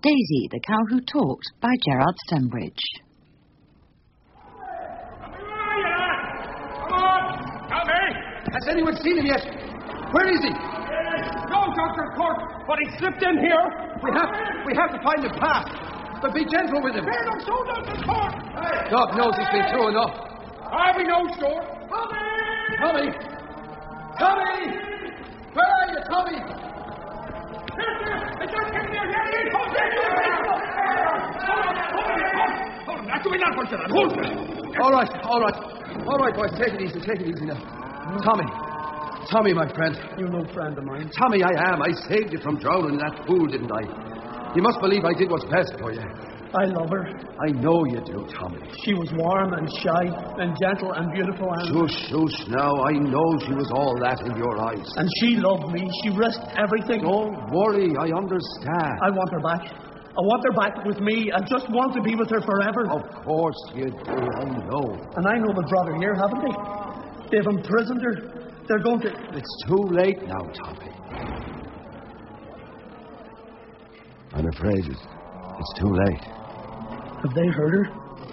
Daisy, the Cow Who Talked, by Gerard Stembridge. Come on! Tommy! Has anyone seen him yet? Where is he? No, Dr. Cork, but he slipped in here. We have to find him fast. But be gentle with him. Here, no, so Dr. Cork. God knows he's been through enough. We know, sure. Tommy! Tommy! Where are you, Tommy? It's not getting there yet. Hold him. That's the way that one said. Hold him. All right, boys. Take it easy now. Tommy, my friend. You're no friend of mine. Tommy, I am. I saved you from drowning in that pool, didn't I? You must believe I did what's best for you. I love her. I know you do, Tommy. She was warm and shy and gentle and beautiful and... Shush now. I know she was all that in your eyes. And she loved me. She risked everything. Don't worry. I understand. I want her back. I want her back with me. I just want to be with her forever. Of course you do. I know. And I know the brother here, haven't they? They've imprisoned her. They're going to... It's too late now, Tommy. I'm afraid it's too late. Have they hurt her?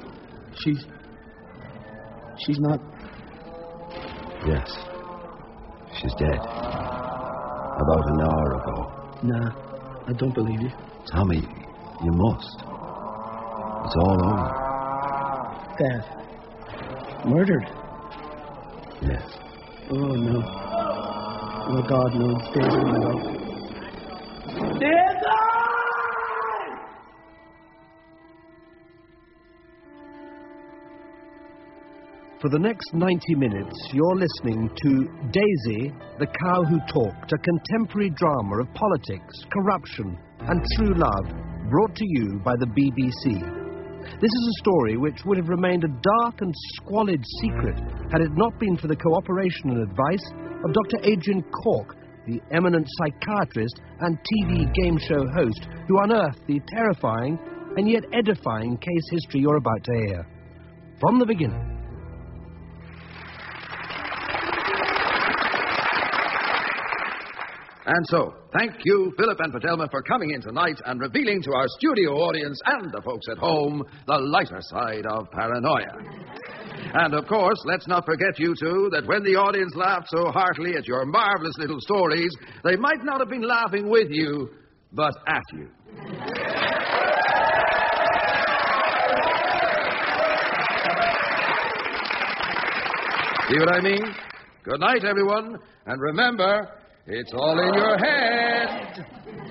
She's not... Yes. She's dead. About an hour ago. Nah, I don't believe you. Tommy, you must. It's all over. Dead. Murdered. Yes. Oh, no. Oh, God, no. Daisy, no. Daisy! For the next 90 minutes, you're listening to Daisy, the Cow Who Talked, a contemporary drama of politics, corruption, and true love, brought to you by the BBC. This is a story which would have remained a dark and squalid secret had it not been for the cooperation and advice of Dr. Adrian Cork, the eminent psychiatrist and TV game show host who unearthed the terrifying and yet edifying case history you're about to hear. From the beginning. And so, thank you, Philip and Patelma, for coming in tonight and revealing to our studio audience and the folks at home the lighter side of paranoia. And, of course, let's not forget, you two, that when the audience laughed so heartily at your marvelous little stories, they might not have been laughing with you, but at you. See what I mean? Good night, everyone. And remember... it's all in your head.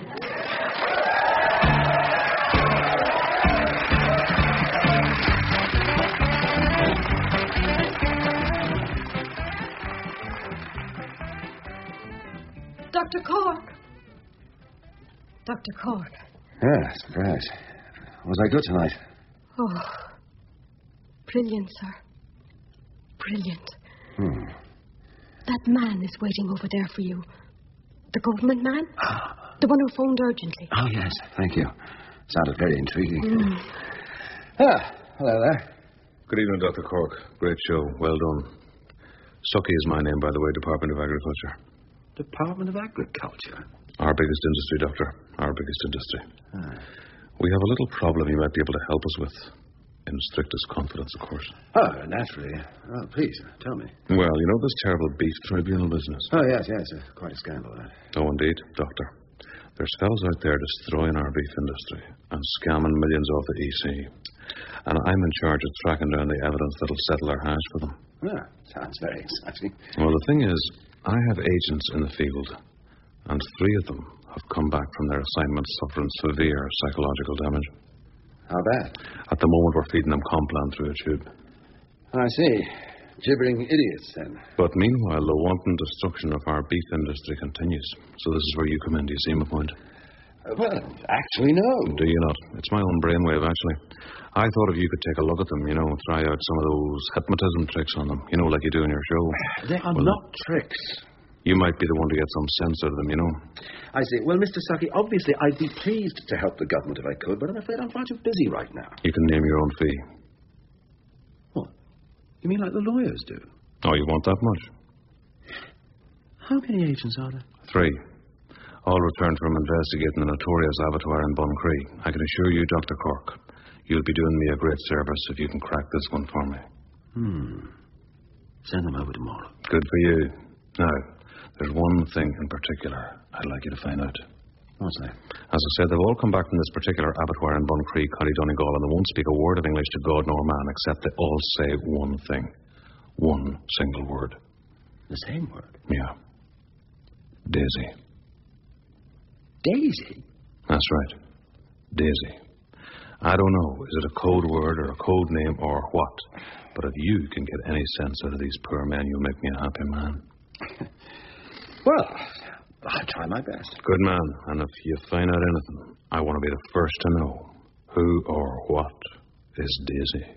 Dr. Cork. Dr. Cork. Yes, right. Was I good tonight? Oh, brilliant, sir. Brilliant. That man is waiting over there for you. The government man? The one who phoned urgently. Oh, yes, thank you. Sounded very intriguing. Hello there. Good evening, Dr. Cork. Great show. Well done. Sucky is my name, by the way, Department of Agriculture. Department of Agriculture? Our biggest industry, Doctor. Our biggest industry. We have a little problem you might be able to help us with. In strictest confidence, of course. Oh, naturally. Oh, please, tell me. Well, you know this terrible beef tribunal business? Oh, yes. Quite a scandal, that. Oh, indeed, Doctor. There's fellows out there destroying our beef industry and scamming millions off the EC. And I'm in charge of tracking down the evidence that'll settle our hash for them. Yeah, sounds very exciting. Well, the thing is, I have agents in the field, and 3 of them have come back from their assignments suffering severe psychological damage. How bad? At the moment, we're feeding them Complan through a tube. I see. Gibbering idiots, then. But meanwhile, the wanton destruction of our beef industry continues. So this is where you come in. Do you see my point? Well, actually, no. Do you not? It's my own brainwave, actually. I thought if you could take a look at them, try out some of those hypnotism tricks on them, like you do in your show. They are not tricks. You might be the one to get some sense out of them, I see. Well, Mr. Sucky, obviously I'd be pleased to help the government if I could, but I'm afraid I'm far too busy right now. You can name your own fee. What? You mean like the lawyers do? Oh, you want that much? How many agents are there? 3. All returned from investigating the notorious abattoir in Buncree. I can assure you, Dr. Cork, you'll be doing me a great service if you can crack this one for me. Send them over tomorrow. Good for you. Now, there's one thing in particular I'd like you to find out. What's that? As I said, they've all come back from this particular abattoir in Buncree, County Donegal, and they won't speak a word of English to God nor man, except they all say one thing. One single word. The same word? Yeah. Daisy. Daisy? That's right. Daisy. I don't know, is it a code word or a code name or what? But if you can get any sense out of these poor men, you'll make me a happy man. Well, I'll try my best. Good man. And if you find out anything, I want to be the first to know who or what is Daisy.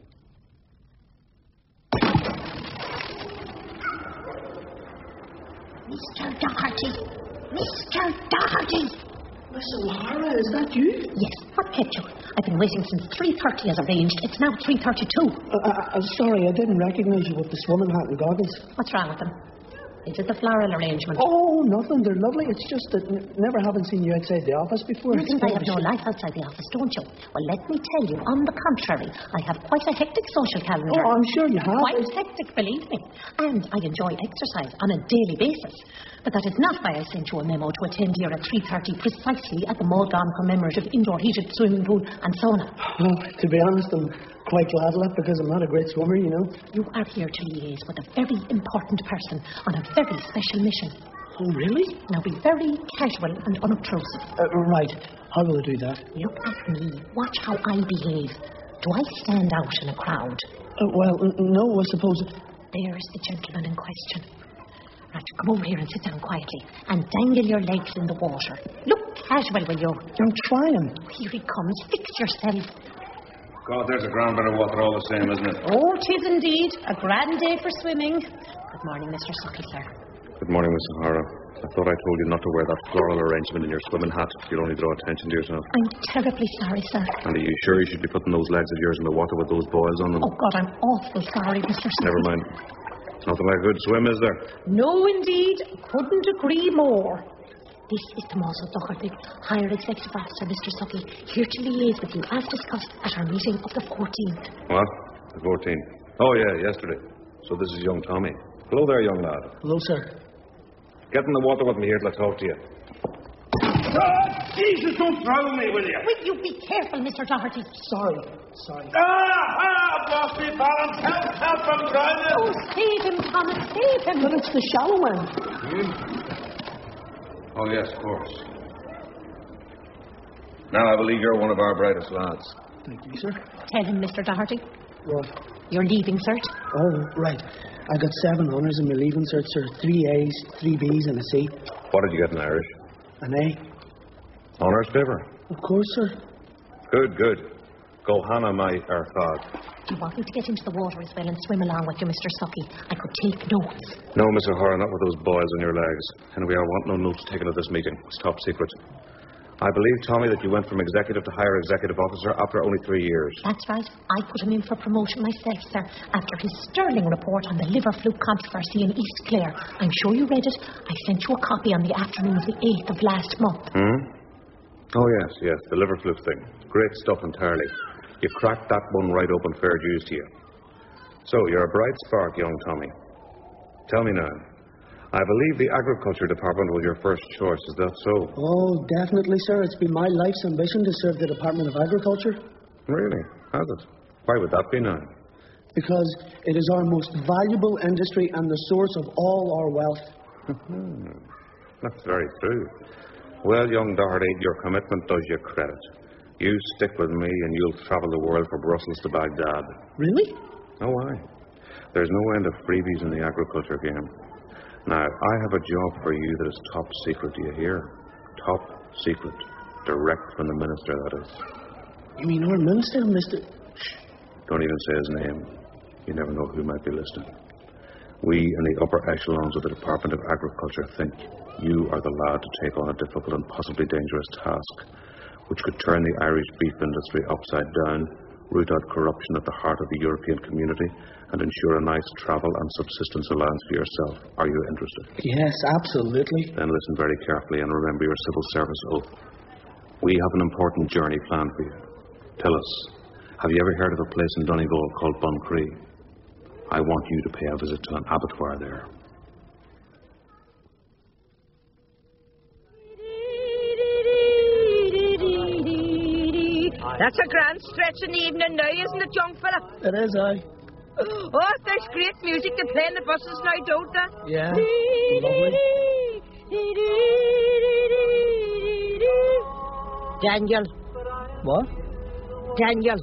Mr. Doherty! Mr. Doherty! Miss O'Hara, is that you? Yes, what kept you? I've been waiting since 3:30 as arranged. It's now 3:32. I'm sorry, I didn't recognize you with the swimming hat and goggles. What's wrong with them? Is it the floral arrangement? Oh, nothing. They're lovely. It's just that never haven't seen you outside the office before. You think I have no life outside the office, don't you? Well, let me tell you, on the contrary, I have quite a hectic social calendar. Oh, I'm sure you have. Quite hectic, believe me. And I enjoy exercise on a daily basis. But that is not why I sent you a memo to attend here at 3:30 precisely at the Mulgan commemorative indoor heated swimming pool and sauna. Oh, to be honest, I'm quite glad of that because I'm not a great swimmer, you know. You are here to liaise with a very important person on a very special mission. Oh, really? Now be very casual and unobtrusive. Right. How will I do that? Look at me. Watch how I behave. Do I stand out in a crowd? No, I suppose. There's the gentleman in question. Right, come over here and sit down quietly and dangle your legs in the water. Look casual, will you? I'm trying. Here he comes. Fix yourself. God, there's a grand bit of water all the same, isn't it? Oh, 'tis indeed. A grand day for swimming. Good morning, Mr. Sucky, sir. Good morning, Miss O'Hara. I thought I told you not to wear that floral arrangement in your swimming hat. You'll only draw attention to yourself. I'm terribly sorry, sir. And are you sure you should be putting those legs of yours in the water with those boils on them? Oh, God, I'm awful sorry, Mr. Sucky. Never mind. Nothing like a good swim, is there? No, indeed. Couldn't agree more. This is Tommaso Doherty, Higher Executive Officer, Mr. Sucky, here to liaise with you as discussed at our meeting of the 14th. What? The 14th? Oh, yeah, yesterday. So this is young Tommy. Hello there, young lad. Hello, sir. Get in the water with me here till I talk to you. Jesus, don't throw me, will you? Will you be careful, Mr. Doherty? Sorry. I've lost my balance. Help, I'm drowning. Oh, save him, Thomas, save him. But it's the shallow end. Oh, yes, of course. Now, I believe you're one of our brightest lads. Thank you, sir. Tell him, Mr. Doherty. What? You're leaving cert. Oh, right. I got 7 honours in my leaving cert, sir. 3 A's, 3 B's and a C. What did you get in Irish? An A. Honours paper? Of course, sir. Good. Go Hannah, my Erthad. Do you want me to get into the water as well and swim along with you, Mr. Sucky? I could take notes. No, Miss O'Hara, not with those boils on your legs. Anyway, I want no notes taken at this meeting. It's top secret. I believe, Tommy, that you went from executive to higher executive officer after only 3 years. That's right. I put him in for promotion myself, sir, after his sterling report on the liver fluke controversy in East Clare. I'm sure you read it. I sent you a copy on the afternoon of the 8th of last month. Oh, yes, the liver fluke thing. Great stuff entirely. You cracked that one right open, fair dues to you. So, you're a bright spark, young Tommy. Tell me now, I believe the Agriculture Department was your first choice, is that so? Oh, definitely, sir. It's been my life's ambition to serve the Department of Agriculture. Really? Has it? Why would that be now? Because it is our most valuable industry and the source of all our wealth. That's very true. Well, young Doherty, your commitment does you credit. You stick with me and you'll travel the world from Brussels to Baghdad. Really? Oh, aye. There's no end of freebies in the agriculture game. Now, I have a job for you that is top secret, do you hear? Top secret. Direct from the minister, that is. You mean our minister, Mr... Don't even say his name. You never know who might be listening. We in the upper echelons of the Department of Agriculture think you are the lad to take on a difficult and possibly dangerous task, which could turn the Irish beef industry upside down root out corruption at the heart of the European community, and ensure a nice travel and subsistence allowance for yourself. Are you interested? Yes, absolutely. Then listen very carefully and remember your civil service oath. We have an important journey planned for you. Tell us, have you ever heard of a place in Donegal called Buncree? I want you to pay a visit to an abattoir there. That's a grand stretch in the evening now, isn't it, young fella? It is, aye. Oh, there's great music to play in the buses now, don't there? Yeah, lovely. Daniel. What? Daniel.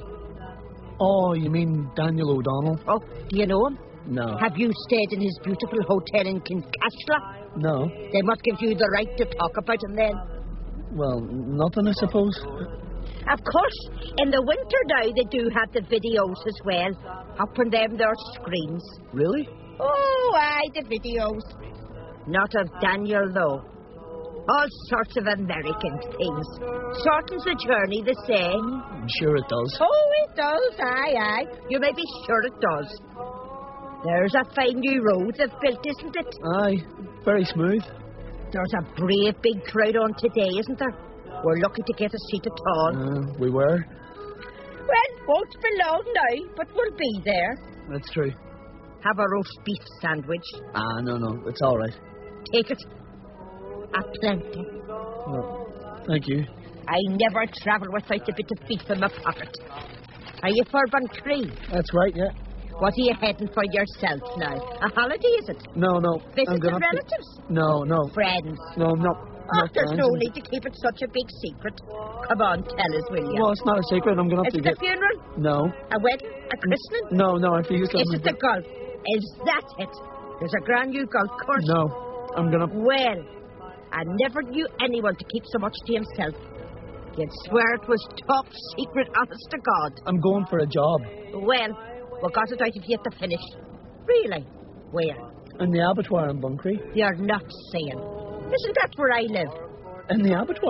Oh, you mean Daniel O'Donnell? Oh, do you know him? No. Have you stayed in his beautiful hotel in Kincashla? No. They must give you the right to talk about him then. Well, nothing, I suppose. Of course, in the winter now they do have the videos as well, up on them their screens. Really? Oh, aye, the videos. Not of Daniel, though. All sorts of American things. Shortens the journey the same. I'm sure it does. Oh, it does, aye. You may be sure it does. There's a fine new road they've built, isn't it? Aye, very smooth. There's a brave big crowd on today, isn't there? We're lucky to get a seat at all. We were. Well, won't be long now, but we'll be there. That's true. Have a roast beef sandwich. No, it's all right. Take it. A plenty. No, thank you. I never travel without a bit of beef in my pocket. Are you for Buncree? That's right, yeah. What are you heading for yourself now? A holiday, is it? No. Visit the relatives? No. Friends? No, I'm not. There's no need to keep it such a big secret. Come on, tell us, will you? No, it's not a secret. I'm going to have to get... Is it a funeral? No. A wedding? A christening? No, I refuse to. Is it the golf? Is that it? There's a grand new golf course? No, I'm going to... Well, I never knew anyone to keep so much to himself. You'd swear it was top secret, honest to God. I'm going for a job. Well, we got it out of you at the finish. Really? Where? In the abattoir in Buncree. You're not saying. Isn't that where I live? In the abattoir?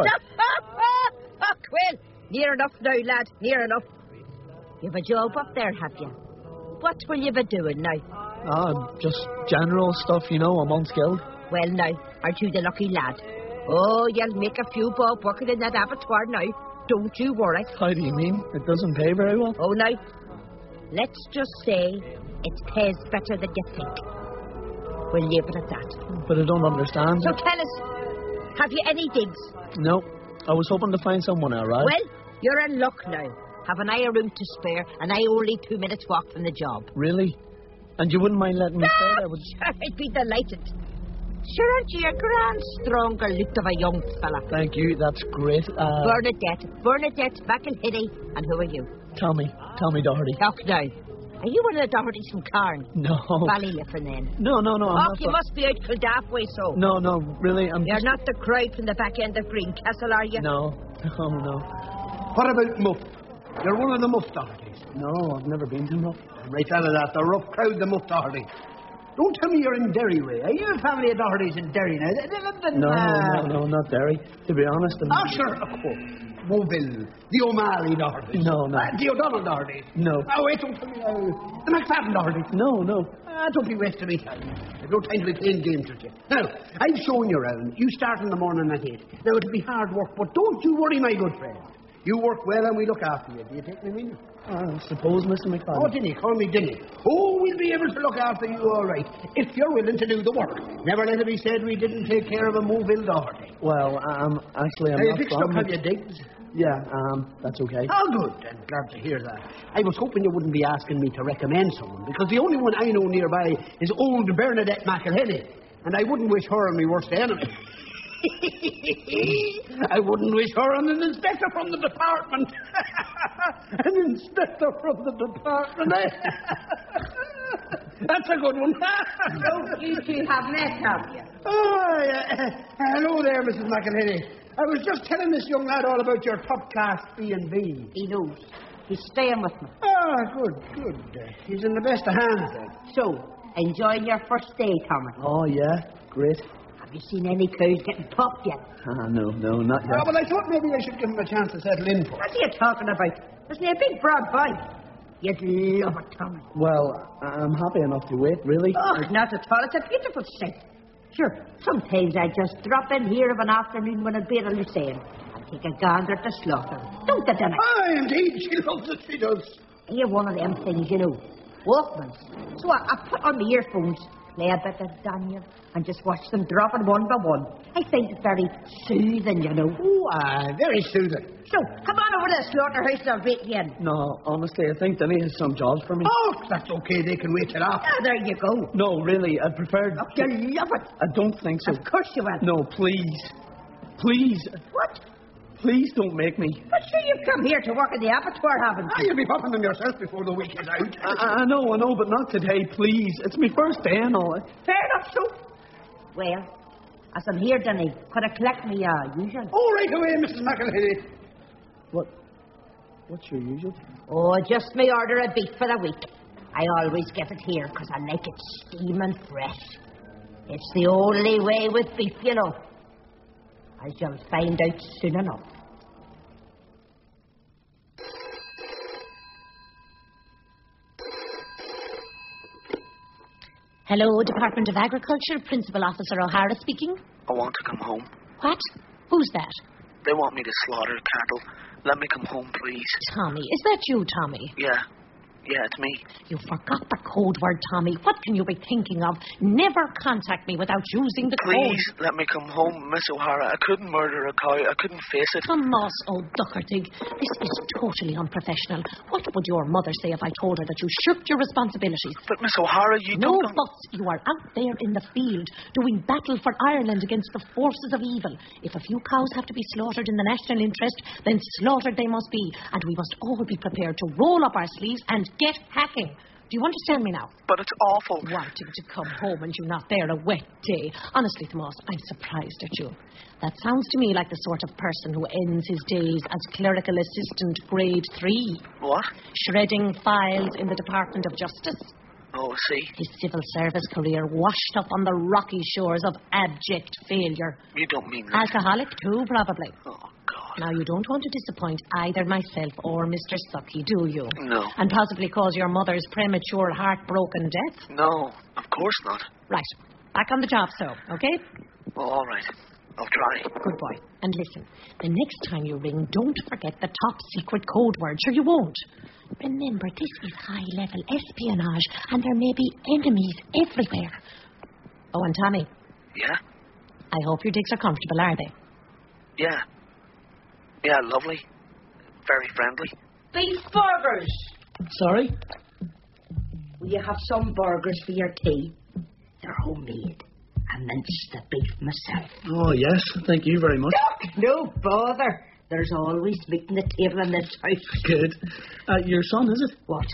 Oh, well, near enough now, lad, near enough. You've a job up there, have you? What will you be doing now? Just general stuff, you know. I'm unskilled. Well, now, aren't you the lucky lad? Oh, you'll make a few bob working in that abattoir now. Don't you worry. How do you mean? It doesn't pay very well? Oh, now, let's just say it pays better than you think. We'll leave it at that. But I don't understand. So tell us, have you any digs? No. I was hoping to find someone, all right? Well, you're in luck now. Have I a room to spare, and I only 2 minutes walk from the job. Really? And you wouldn't mind letting me stay? I'd be delighted. Sure, aren't you a grand, stronger look of a young fella? Thank you, that's great. Bernadette McElhinney, and who are you? Tommy Doherty. Talk now. Are you one of the Dohertys from Carn? No. Ballyliffin then? No. You must be out Kildare way so. No, really, You're not the crowd from the back end of Greencastle, are you? No. What about Muff? You're one of the Muff Dohertys. No, I've never been to Muff. Right out of that, the rough crowd, the Muff Doherty. Don't tell me you're in Derry way. Are you a family of Dohertys in Derry now? No, not Derry. To be honest. Sure, of course. Moville, the O'Malley Doherty. No. The O'Donnell Doherty. No. Oh, wait, don't tell me the McFadden Doherty. No. Don't be wasting me time. I've no time to be playing games with you. Now, I've shown you around. You start in the morning at 8. Now, it'll be hard work, but don't you worry, my good friend. You work well and we look after you. Do you take me, mean? I suppose, Mr. McFadden. Oh, Dinny, call me Dinny. Oh, we'll be able to look after you all right, if you're willing to do the work. Never let it be said we didn't take care of a Moville Doherty. Well, I'm not from... Have you digs? Yeah, that's okay. Oh, good. I'm glad to hear that. I was hoping you wouldn't be asking me to recommend someone, because the only one I know nearby is old Bernadette McElhinney, and I wouldn't wish her on my worst enemy. I wouldn't wish her on an inspector from the department. An inspector from the department, eh? That's a good one. So you two have met, have you? Oh, hello there, Mrs. McElhinney. I was just telling this young lad all about your top-class B&B. He knows. He's staying with me. Good. He's in the best of hands, then. So, enjoying your first day, Tommy? Oh, yeah. Great. Have you seen any cows getting popped yet? No, not yet. Well, I thought maybe I should give him a chance to settle in for. What are you talking about? Isn't he a big, broad boy? You'd love it, Tommy. Well, I'm happy enough to wait, really. Oh, not at all. It's a beautiful sight. Sure, sometimes I just drop in here of an afternoon when I'd be at Lucerne and take a gander at the slaughter. Don't get in it. Ah, indeed, she loves it, she does. You're one of them things, you know. Walkmans. So I put on my earphones, play a bit of Daniel, and just watch them dropping one by one. I find it very soothing, you know. Oh, very soothing. So, come on over to the slaughterhouse and I'll wait you in. No, honestly, I think Denny has some jobs for me. Oh, that's okay. They can wait till after. Ah, there you go. No, really, I'd prefer... Oh, you'll love it. I don't think so. Of course you will. No, please. Please. What? Please don't make me. But sure, you've come here to work in the abattoir, haven't you? You'll be popping them yourself before the week is out. I know, but not today, please. It's my first day and all. Fair enough, so. Well, as I'm here, Denny, could I collect me usual? Oh, right away, Mrs. McElhinney. What's your usual? Oh, just me order of beef for the week. I always get it here because I like it steaming fresh. It's the only way with beef, you know. I shall find out soon enough. Hello, Department of Agriculture, Principal Officer O'Hara speaking. I want to come home. What? Who's that? They want me to slaughter cattle. Let me come home, please. Tommy. Is that you, Tommy? Yeah, it's me. You forgot the code word, Tommy. What can you be thinking of? Never contact me without using the code. Please, let me come home, Miss O'Hara. I couldn't murder a cow. I couldn't face it. Tomas O'Docherty, this is totally unprofessional. What would your mother say if I told her that you shirked your responsibilities? But, Miss O'Hara, you No don't... buts. You are out there in the field, doing battle for Ireland against the forces of evil. If a few cows have to be slaughtered in the national interest, then slaughtered they must be. And we must all be prepared to roll up our sleeves and get hacking. Do you understand me now? But it's awful. Wanting to come home and you not there a wet day. Honestly, Tomas, I'm surprised at you. That sounds to me like the sort of person who ends his days as clerical assistant grade 3. What? Shredding files in the Department of Justice. Oh, I see. His civil service career washed up on the rocky shores of abject failure. You don't mean that. Alcoholic too, probably. Oh, God. Now, you don't want to disappoint either myself or Mr. Sucky, do you? No. And possibly cause your mother's premature heartbroken death? No, of course not. Right. Back on the job, so, okay? Well, all right. I'll try. Good boy. And listen, the next time you ring, don't forget the top secret code word. Sure you won't. Remember, this is high-level espionage, and there may be enemies everywhere. Oh, and Tommy. Yeah? I hope your digs are comfortable, are they? Yeah. Yeah, lovely. Very friendly. Beef burgers. Sorry? Will you have some burgers for your tea? They're homemade. I minced the beef myself. Oh, yes. Thank you very much. No bother. There's always meat on the table in this house. Good. Your son, is it? What?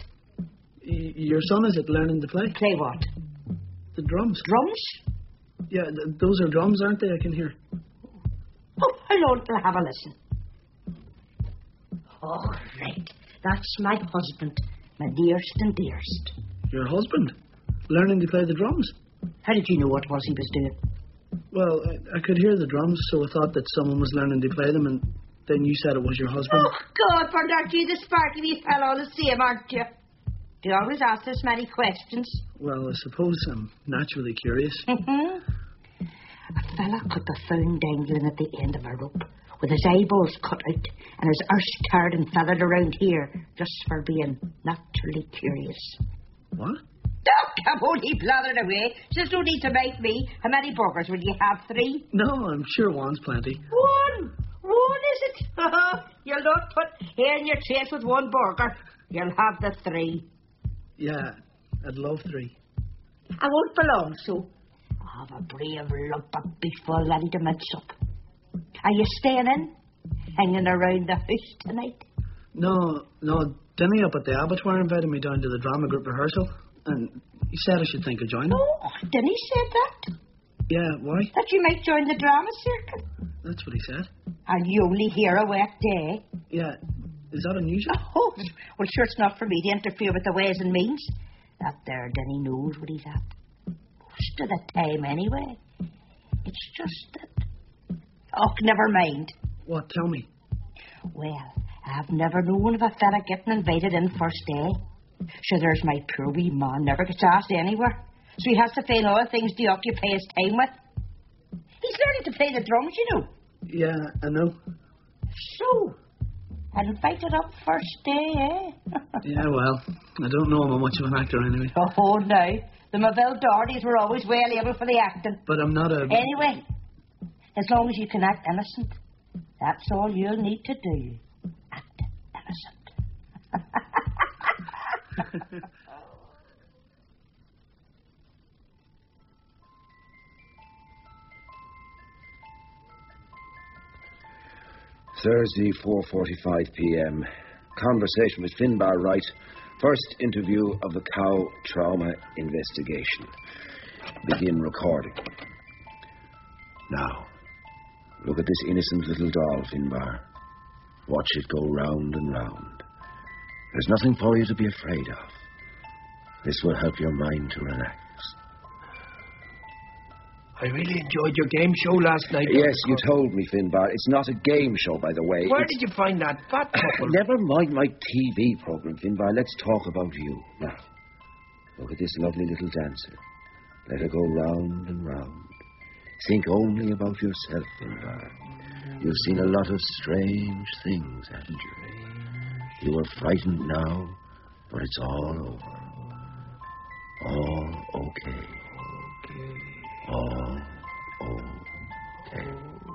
Your son, is it learning to play? Play what? The drums. Drums? Yeah, those are drums, aren't they? I can hear. Oh, I'll have a listen. Oh, right. That's my husband. My dearest and dearest. Your husband? Learning to play the drums? How did you know what it was he was doing? Well, I could hear the drums, so I thought that someone was learning to play them, and then you said it was your husband. Oh, God, aren't you the sparky wee fellow the same, aren't you? Do you always ask this many questions? Well, I suppose I'm naturally curious. A fella could be found dangling at the end of a rope, with his eyeballs cut out and his arse tarred and feathered around here, just for being naturally curious. What? Oh, come on, he blathered away. Just no need to make me. How many burgers would you have? 3? No, I'm sure one's plenty. One, is it? You'll not put hair in your chest with one burger. You'll have the 3. Yeah, I'd love 3. I won't be long, so I'll have a brave lump of beef all ready to mince up. Are you staying in? Hanging around the house tonight? No, Denny up at the abattoir invited me down to the drama group rehearsal, and he said I should think of joining. Oh, Denny said that? Yeah, why? That you might join the drama circle. That's what he said. And you only hear a wet day. Yeah, is that unusual? Oh, well, sure, it's not for me to interfere with the ways and means. That there Denny knows what he's at. Most of the time, anyway. It's just that... Oh, never mind. What? Tell me. Well, I've never known of a fella getting invited in first day. Sure, there's my poor wee man never gets asked anywhere. So he has to find other things to occupy his time with. He's learning to play the drums, you know. Yeah, I know. So, invited up first day, eh? Yeah, well, I don't know I'm much of an actor anyway. Oh, no. The Maville Dohertys were always well able for the acting. But I'm not a... Anyway, as long as you can act innocent, that's all you'll need to do. Act innocent. Thursday, 4:45 p.m. Conversation with Finbar Wright. First interview of the cow trauma investigation. Begin recording. Now, look at this innocent little doll, Finbar. Watch it go round and round. There's nothing for you to be afraid of. This will help your mind to relax. I really enjoyed your game show last night. Yes, you told me, Finbar. It's not a game show, by the way. Where did you find that fat couple? Never mind my TV program, Finbar. Let's talk about you. Now, look at this lovely little dancer. Let her go round and round. Think only about yourself, Finbar. You've seen a lot of strange things, haven't you? You are frightened now, but it's all over. All okay. All okay.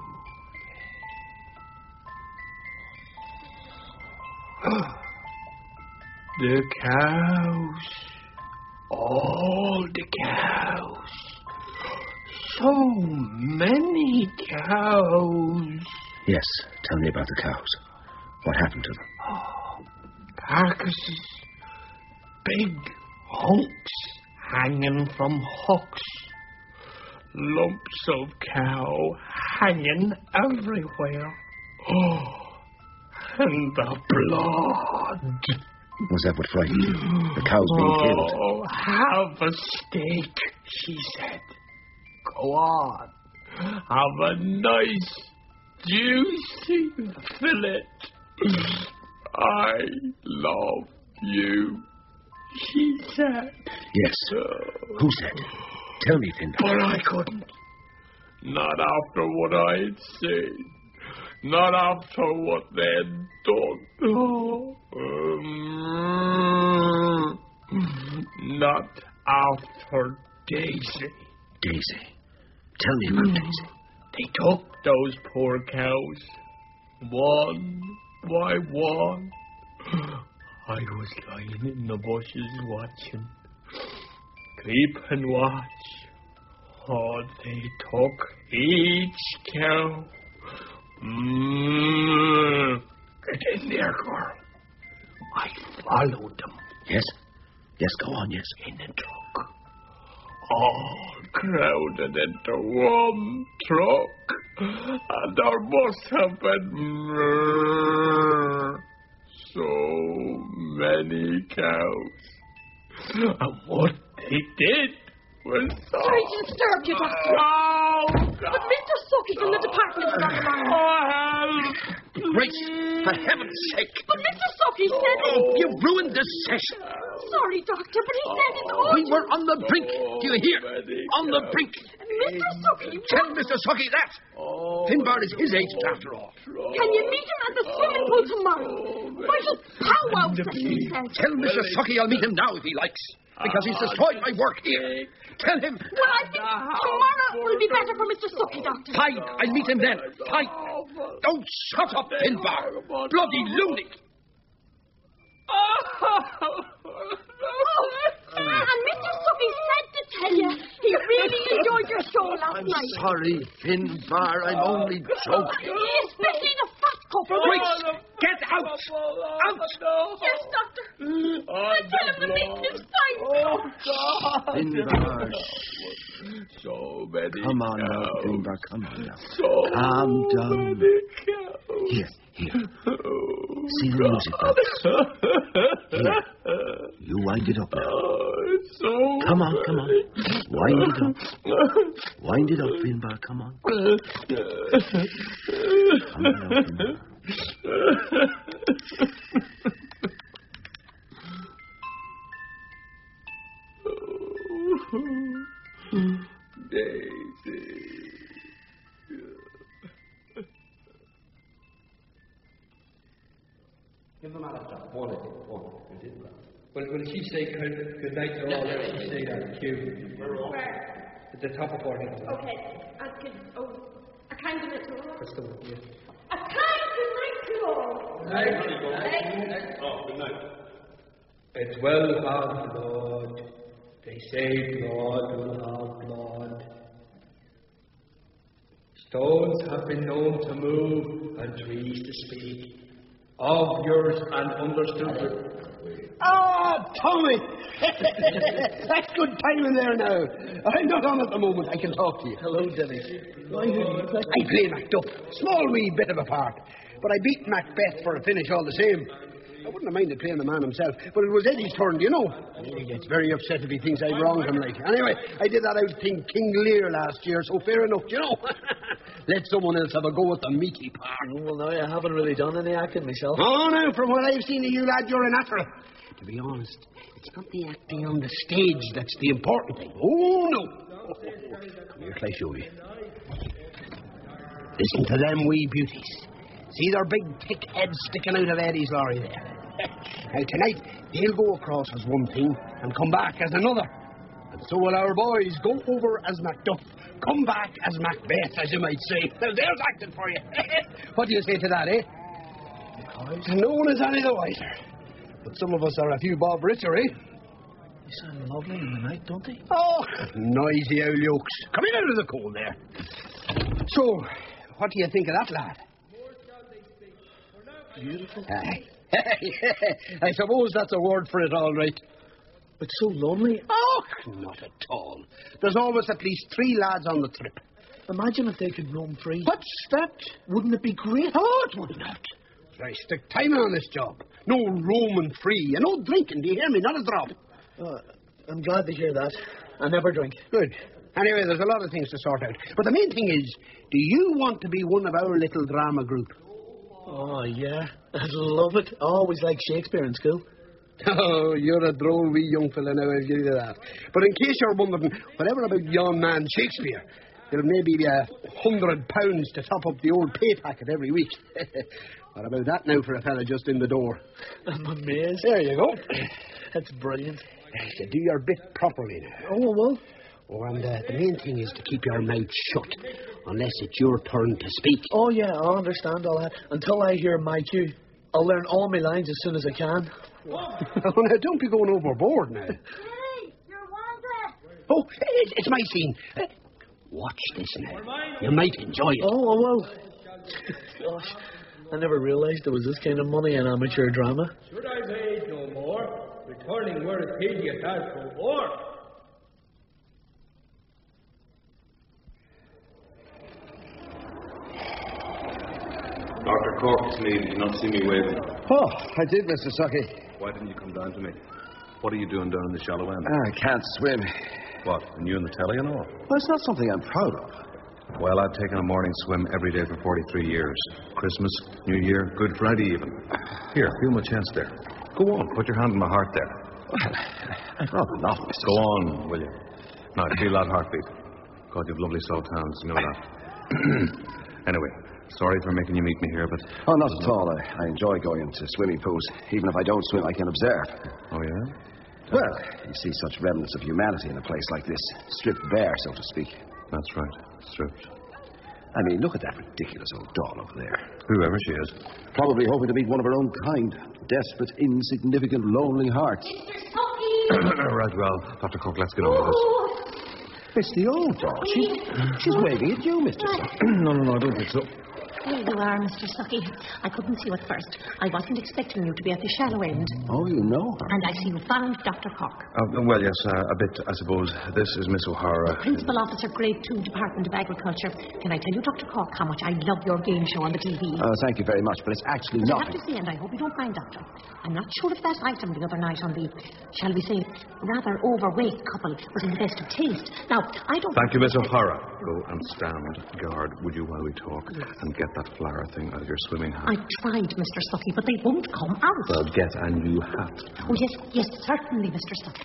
The cows. All the cows. So many cows. Yes, tell me about the cows. What happened to them? Oh, carcasses. Big hunks hanging from hooks. Lumps of cow hanging everywhere. Oh, and the blood. Was that what frightened you? The cows being killed? Oh, have a steak, she said. Go on. Have a nice, juicy fillet. I love you, she said. Yes. Who said? Tell me, Finbar. But I couldn't. Not after what I'd seen. Not after what they'd done. Oh, not after Daisy. Daisy? Tell me about Daisy. They took those poor cows. One by one. I was lying in the bushes watching. Keep and watch. Oh, they took each cow. Get in there, girl. I followed them. Yes? Yes, go on, yes. In the truck. All crowded into one truck. And there must have been so many cows. And what they did was so... Sorry to disturb you, Doctor. No! But Mr. Sucky's in the department is not around. Oh, Grace, for heaven's sake. But Mr. Sucky said... Oh, you've ruined this session. Sorry, Doctor, but he said it's all... We were on the brink. Do you hear? On the brink. Mr. Sucky... Tell Mr. Sucky that. Finbar is his agent, after all. Can you meet him at the swimming pool tomorrow? Why just powwow for himself? Tell Mr. Sucky I'll meet him now if he likes. Because he's destroyed my work here. Tell him. Well, I think tomorrow will be better for Mr. Sucky, Doctor. Fine, I'll meet him then. Fine. Don't shut up, Finbar. Bloody lunatic. And Mr. Sucky said to tell you he really enjoyed your show last night. I'm sorry, Finbar. I'm only joking. Especially the fat couple. Grace, get out! Out! Yes, Doctor. I tell him the meeting is fine. Finbar. So many Come on cows. now, Finbar. Come on now. So Calm down. many cows. Here. See the music box. Here. You wind it up now. Oh, so... Come on. Wind it up. Wind it up, Finbar, come on. Come on, Finbar. Daisy. Give them Alistair. One. Will she say good night to all? Or she say that cue? Where? At the top of our head. Okay. A kind good night to all. That's the one, yeah. A kind good night to all. Night. Oh, good night. It's well have blood. They say blood will have blood. Stones have been known to move and trees to speak. Of yours and understood. Ah, Tommy! That's good timing there now. I'm not on at the moment. I can talk to you. Hello, Denny. I play Macduff. Small wee bit of a part. But I beat Macbeth for a finish all the same. I wouldn't have minded playing the man himself, but it was Eddie's turn, do you know? He gets very upset if he thinks I wronged him, like. Anyway, I did that out thing King Lear last year, so fair enough, do you know? Let someone else have a go at the meaty part. Oh, well, no, I haven't really done any acting myself. Oh, no, from what I've seen of you, lad, you're a natural. To be honest, it's not the acting on the stage that's the important thing. Oh, no. Come here, till I show you. Listen to them wee beauties. See their big, thick heads sticking out of Eddie's lorry there. Now, tonight, they'll go across as one thing and come back as another. And so will our boys go over as Macduff, come back as Macbeth, as you might say. Now, there's acting for you. What do you say to that, eh? No one is any the wiser. But some of us are a few bob richer, eh? They sound lovely in the night, don't they? Oh, noisy owl yokes. Coming out of the cold there. So, what do you think of that, lad? Beautiful. I suppose that's a word for it, all right. But so lonely. Oh, not at all. There's always at least 3 lads on the trip. Imagine if they could roam free. What's that? Wouldn't it be great? Oh, it would not. I stick time on this job. No roaming free and no drinking, do you hear me? Not a drop. I'm glad to hear that. I never drink. Good. Anyway, there's a lot of things to sort out. But the main thing is, do you want to be one of our little drama group? Oh, yeah. I'd love it. I always liked Shakespeare in school. Oh, you're a droll wee young fella now, I'll give you that. But in case you're wondering, whatever about yon man Shakespeare, there'll maybe be £100 to top up the old pay packet every week. What about that now for a fella just in the door? I'm amazed. There you go. That's brilliant. So do your bit properly now. Oh, well. Oh, and the main thing is to keep your mouth shut, unless it's your turn to speak. Oh, yeah, I understand all that. Until I hear my cue, I'll learn all my lines as soon as I can. Oh, now, don't be going overboard now. Hey, you're wanted. Oh, it's my scene. Watch this now. You might enjoy it. Oh, well. Gosh, I never realised there was this kind of money in amateur drama. Should I say no more? Returning word tedious as before. Dr. Cork, it's me. Did you not see me waving? Oh, I did, Mr. Sucky. Why didn't you come down to me? What are you doing down in the shallow end? I can't swim. What, and you and the telly and all? Well, it's not something I'm proud of. Well, I've taken a morning swim every day for 43 years. Christmas, New Year, Good Friday even. Here, feel my chest there. Go on, put your hand on my heart there. Well, I'd rather not, Mr. Go on, will you? Now, feel that heartbeat. God, you've lovely soft hands, you know that. Anyway, sorry for making you meet me here, but... Oh, not at all. I enjoy going into swimming pools. Even if I don't swim, I can observe. Oh, yeah? Well, you see such remnants of humanity in a place like this, stripped bare, so to speak. That's right, stripped. I mean, look at that ridiculous old doll over there. Whoever she is. Probably hoping to meet one of her own kind. Desperate, insignificant, lonely hearts. Right, well, Dr. Cook, let's get on with this. It's the old doll. She's waving at you, Mr. Suck. No, I don't think so. Here you are, Mr. Stucky. I couldn't see you at first. I wasn't expecting you to be at the shallow end. Oh, you know her. And I see you found Dr. Cork. Well, yes, a bit, I suppose. This is Miss O'Hara. Principal Officer, Grade 2, Department of Agriculture. Can I tell you, Dr. Cork, how much I love your game show on the TV? Thank you very much, but it's actually But I nothing. have to say, and I hope you don't mind, Doctor, I'm not sure if that item the other night on the, shall we say, rather overweight couple was in the best of taste. Now, I don't... Thank you, Miss O'Hara. Go and stand guard, would you, while we talk, and get that flower thing out of your swimming hat. I tried, Mr. Stucky, but they won't come out. Well, get a new hat. Oh, yes, certainly, Mr. Stucky.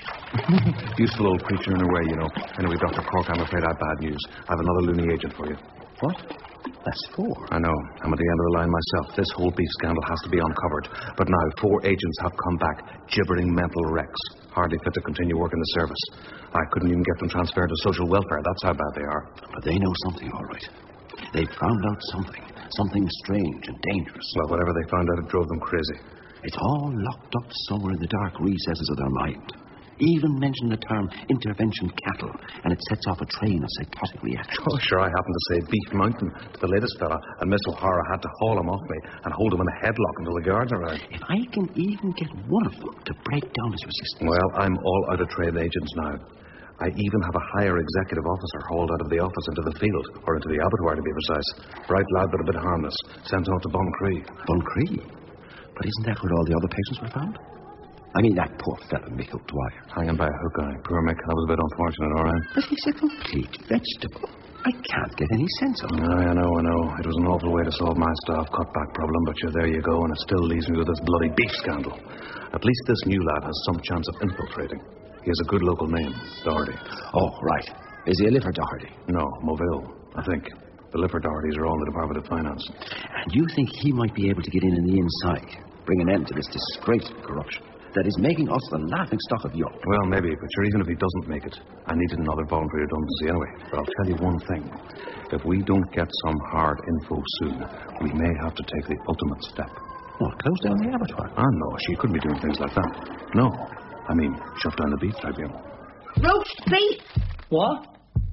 Useful old creature in a way, you know. Anyway, Dr. Cork, I'm afraid I have bad news. I have another loony agent for you. What? That's 4. I know. I'm at the end of the line myself. This whole beef scandal has to be uncovered. But now 4 agents have come back, gibbering mental wrecks, hardly fit to continue working the service. I couldn't even get them transferred to social welfare. That's how bad they are. But they know something, all right. They've found out something. Something strange and dangerous. Well, whatever they found out, it drove them crazy. It's all locked up somewhere in the dark recesses of their mind. Even mention the term intervention cattle, and it sets off a train of psychotic reactions. Oh, sure, I happened to say Beef Mountain to the latest fella, and Miss O'Hara had to haul him off me and hold him in a headlock until the guards arrived. If I can even get one of them to break down his resistance... Well, I'm all out of trade agents now. I even have a higher executive officer hauled out of the office into the field, or into the abattoir to be precise. Bright lad, but a bit harmless. Sent off to Buncree. Buncree? But isn't that where all the other patients were found? I mean, that poor fellow, Mick O'Dwyer. Hanging by a hook, poor Mick. That was a bit unfortunate, all right. But he's a complete vegetable. I can't get any sense of him. I know. It was an awful way to solve my staff cutback problem, but there you go, and it still leaves me with this bloody beef scandal. At least this new lad has some chance of infiltrating. He has a good local name, Doherty. Oh, right. Is he a Lifford Doherty? No, Moville, I think. The Lifford Dohertys are all in the Department of Finance. And you think he might be able to get in on the inside, bring an end to this disgraceful corruption that is making us the laughingstock of Europe? Well, maybe, but even if he doesn't make it, I needed another voluntary redundancy anyway. But I'll tell you one thing. If we don't get some hard info soon, we may have to take the ultimate step. What, close down the abattoir? No, she couldn't be doing things like that. No. I mean, shove down the beef tribunal. Roast beef! What?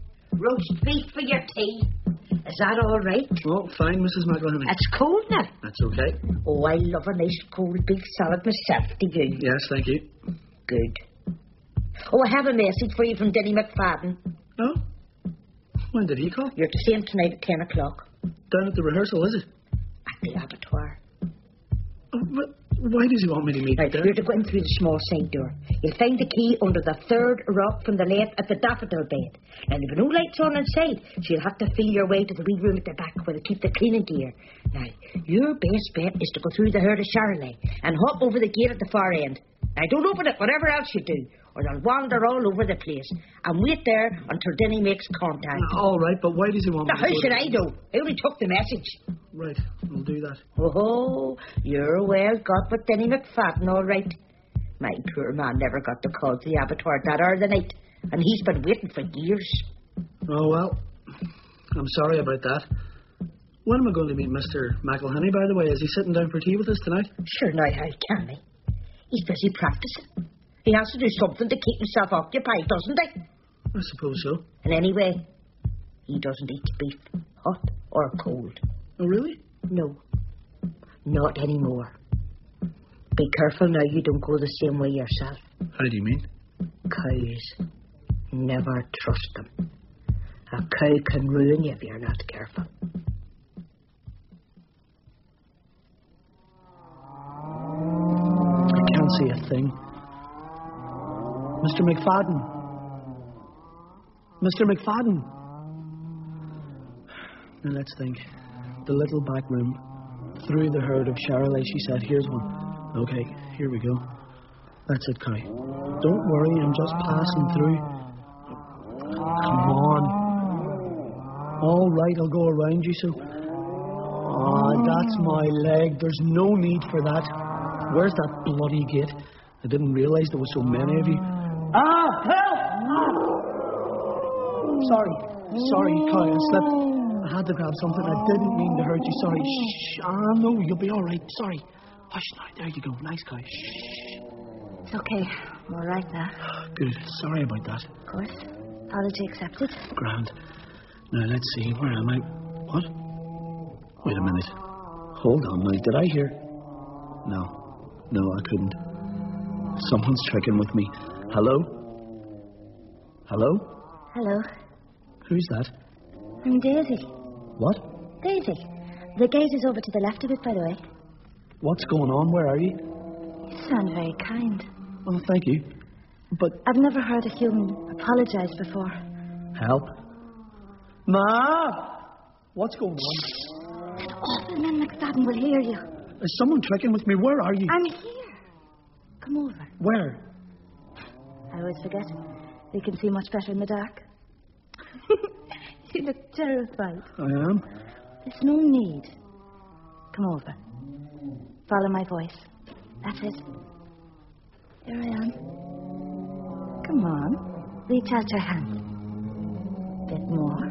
Roast beef for your tea. Is that all right? Oh, fine, Mrs. McElhenney. That's cold now. That's okay. Oh, I love a nice cold beef salad myself, do you? Yes, thank you. Good. Oh, I have a message for you from Denny McFadden. Oh? When did he call? You're to see him tonight at 10 o'clock. Down at the rehearsal, is it? At the abattoir. Oh, but why does he want me to meet right, there? you're to go in through the small side door. You'll find the key under the 3rd rock from the left at the daffodil bed. And if no lights on inside, so you'll have to feel your way to the wee room at the back where they keep the cleaning gear. Now, your best bet is to go through the herd of Charolais and hop over the gate at the far end. Now, don't open it, whatever else you do, or they'll wander all over the place. And wait there until Denny makes contact. All right, but why does he want me now, to how should I know? I only took the message. Right, I'll do that. Oh, you're well got with Denny McFadden, all right. My poor man never got the call to the abattoir at that hour of the night, and he's been waiting for years. Oh, well, I'm sorry about that. When am I going to meet Mr. McElhenney, by the way? Is he sitting down for tea with us tonight? Sure, now how can he? He's busy practicing. He has to do something to keep himself occupied, doesn't he? I suppose so. And anyway, he doesn't eat beef, hot or cold. Oh, really? No, not anymore. Be careful now you don't go the same way yourself. How do you mean? Cows. Never trust them. A cow can ruin you if you're not careful. I can't see a thing. Mr. McFadden. Mr. McFadden. Now let's think. The little back room. Through the herd of Charolais, she said. Here's one. Okay, here we go. That's it, Kai. Don't worry, I'm just passing through. Come on. All right, I'll go around you, so... that's my leg. There's no need for that. Where's that bloody gate? I didn't realise there were so many of you. Help! Sorry, Kai, I slipped. I had to grab something. I didn't mean to hurt you. Sorry. Shh. No, you'll be all right. Sorry. Hush now. There you go. Nice guy. Shh. It's okay. I'm all right now. Good. Sorry about that. Of course. Apology accepted. Grand. Now, let's see. Where am I? What? Wait a minute. Hold on now. Did I hear? No, I couldn't. Someone's tricking with me. Hello? Hello? Hello. Who's that? I'm Daisy. What? Daisy. The gate is over to the left of it, by the way. What's going on? Where are you? You sound very kind. Well, thank you. But... I've never heard a human apologize before. Help? Ma! What's going on? That awful man McFadden will hear you. Is someone tricking with me? Where are you? I'm here. Come over. Where? I always forget. We can see much better in the dark. You look terrified. I am? There's no need. Come over. Follow my voice. That's it. Here I am. Come on. Reach out your hand. Bit more.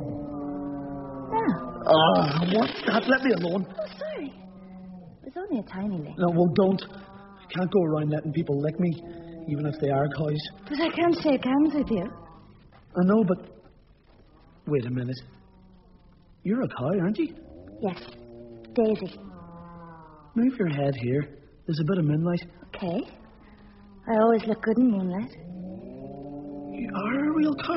Now. What's that? Let me alone. Oh, sorry. It was only a tiny lick. No, well, don't. I can't go around letting people lick me, even if they are cows. But I can't shake hands with you. I know, but... Wait a minute. You're a cow, aren't you? Yes. Daisy. Move your head here. There's a bit of moonlight. Okay. I always look good in moonlight. You are a real cow?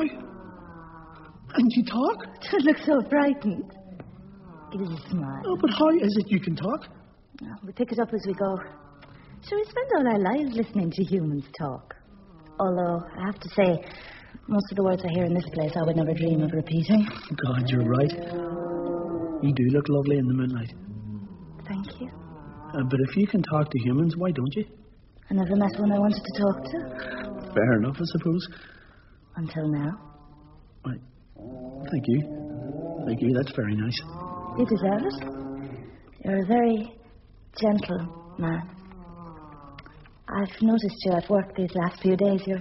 And you talk? Don't look so frightened. Give us a smile. Oh, but how is it you can talk? Oh, we pick it up as we go. So we spend all our lives listening to humans talk. Although, I have to say, most of the words I hear in this place I would never dream of repeating. God, you're right. You do look lovely in the moonlight. Thank you. But if you can talk to humans, why don't you? I never met one I wanted to talk to. Fair enough, I suppose. Until now. Right. Thank you. Thank you, that's very nice. You deserve it. You're a very gentle man. I've noticed you at work these last few days. You're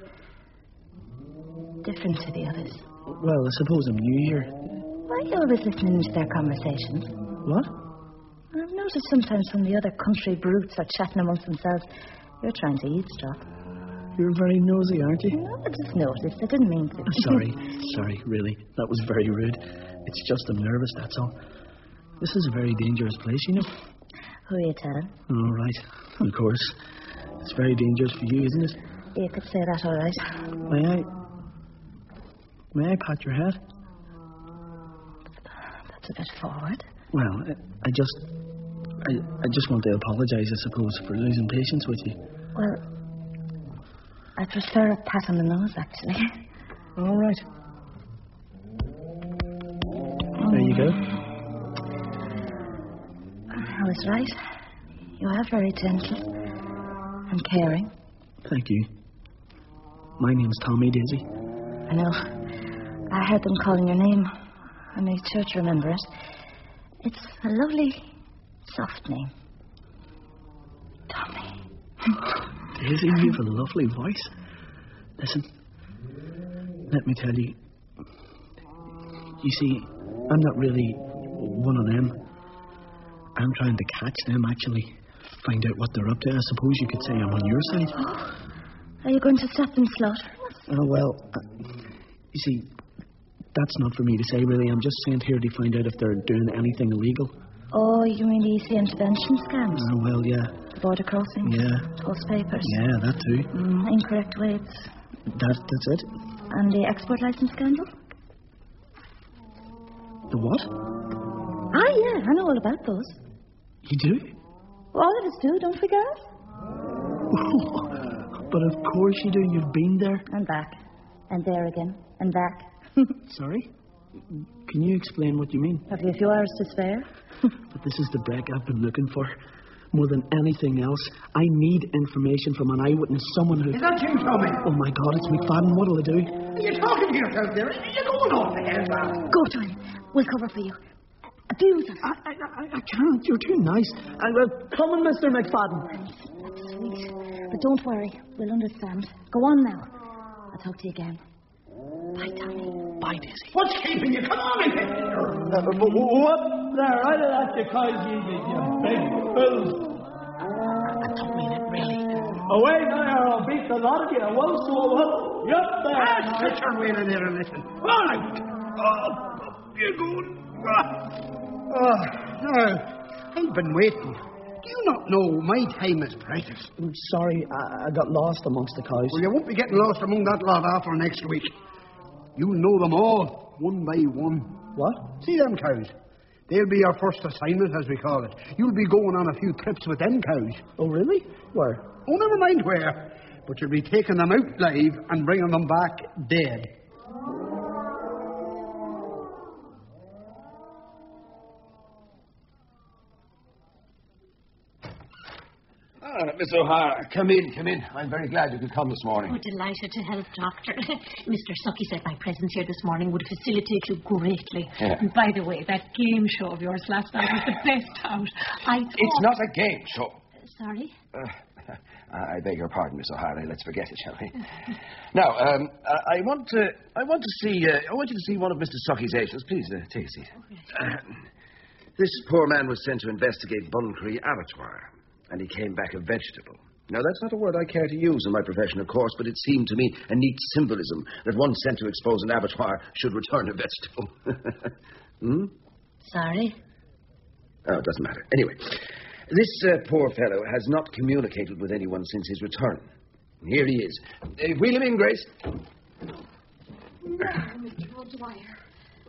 different to the others. Well, I suppose I'm new here. Why are you always listening to their conversations? What? I've noticed sometimes when the other country brutes are chatting amongst themselves, you're trying to eavesdrop. You're very nosy, aren't you? No, I just noticed. I didn't mean to. Sorry, really. That was very rude. It's just I'm nervous, that's all. This is a very dangerous place, you know. Who are you telling? Oh, right. Of course. It's very dangerous for you, isn't it? You could say that, all right. May I pat your head? That's a bit forward. Well, I just want to apologise, I suppose, for losing patience with you. Well, I prefer a pat on the nose, actually. All right. There you go. I was right. You are very gentle and caring. Thank you. My name's Tommy, Daisy. I know. I heard them calling your name. I made sure to remember it. It's a lovely, soft name. Tommy. Daisy, you have a lovely voice. Listen, let me tell you. You see, I'm not really one of them. I'm trying to catch them, actually. Find out what they're up to. I suppose you could say I'm on your side. Are you going to stop them slaughtering us? Oh, well, you see, that's not for me to say, really. I'm just sent here to find out if they're doing anything illegal. Oh, you mean the easy intervention scams? Oh, well, yeah. The border crossings? Yeah. False papers? Yeah, that too. Incorrect weights? That's it. And the export license scandal? The what? Ah, yeah, I know all about those. You do? All of us do, don't forget. But of course you do. You've been there. And back. And there again. And back. Sorry? Can you explain what you mean? Have you a few hours to spare? But this is the break I've been looking for. More than anything else, I need information from an eyewitness, someone who... Is that you, Tommy? Oh, my God, it's McFadden. What'll I do? Are you talking to yourself there? You're going off the head, man. Go to him. We'll cover for you. Abuse him. I can't. You're too nice. Come on, Mr. McFadden. That's sweet. But don't worry. We'll understand. Go on now. I'll talk to you again. Bye, Tommy. Bye, Daisy. What's keeping you? Come on in here. What? There, right at the cows, you big fools. I don't mean it, really. Away now, or I'll beat the lot of you. Well, so well. Yup, there. Sit your way in there and listen. All right. You're going. I've been waiting. Do you not know my time is precious? I'm sorry, I got lost amongst the cows. Well, you won't be getting lost among that lot after next week. You'll know them all, one by one. What? See them cows? They'll be your first assignment, as we call it. You'll be going on a few trips with them cows. Oh, really? Where? Oh, never mind where. But you'll be taking them out live and bringing them back dead. Miss O'Hara, come in. I'm very glad you could come this morning. Oh, delighted to help, Doctor. Mr. Sucky said my presence here this morning would facilitate you greatly. Yeah. And by the way, that game show of yours last night was the best out. It's not a game show. Sorry? I beg your pardon, Miss O'Hara. Let's forget it, shall we? Now, I want you to see one of Mr. Sucky's agents. Please, take a seat. This poor man was sent to investigate Buncree Abattoir, and he came back a vegetable. Now, that's not a word I care to use in my profession, of course, but it seemed to me a neat symbolism that one sent to expose an abattoir should return a vegetable. Sorry? Oh, it doesn't matter. Anyway, this poor fellow has not communicated with anyone since his return. Here he is. Wheel him in, Grace. No, Mr. O'Dwyer.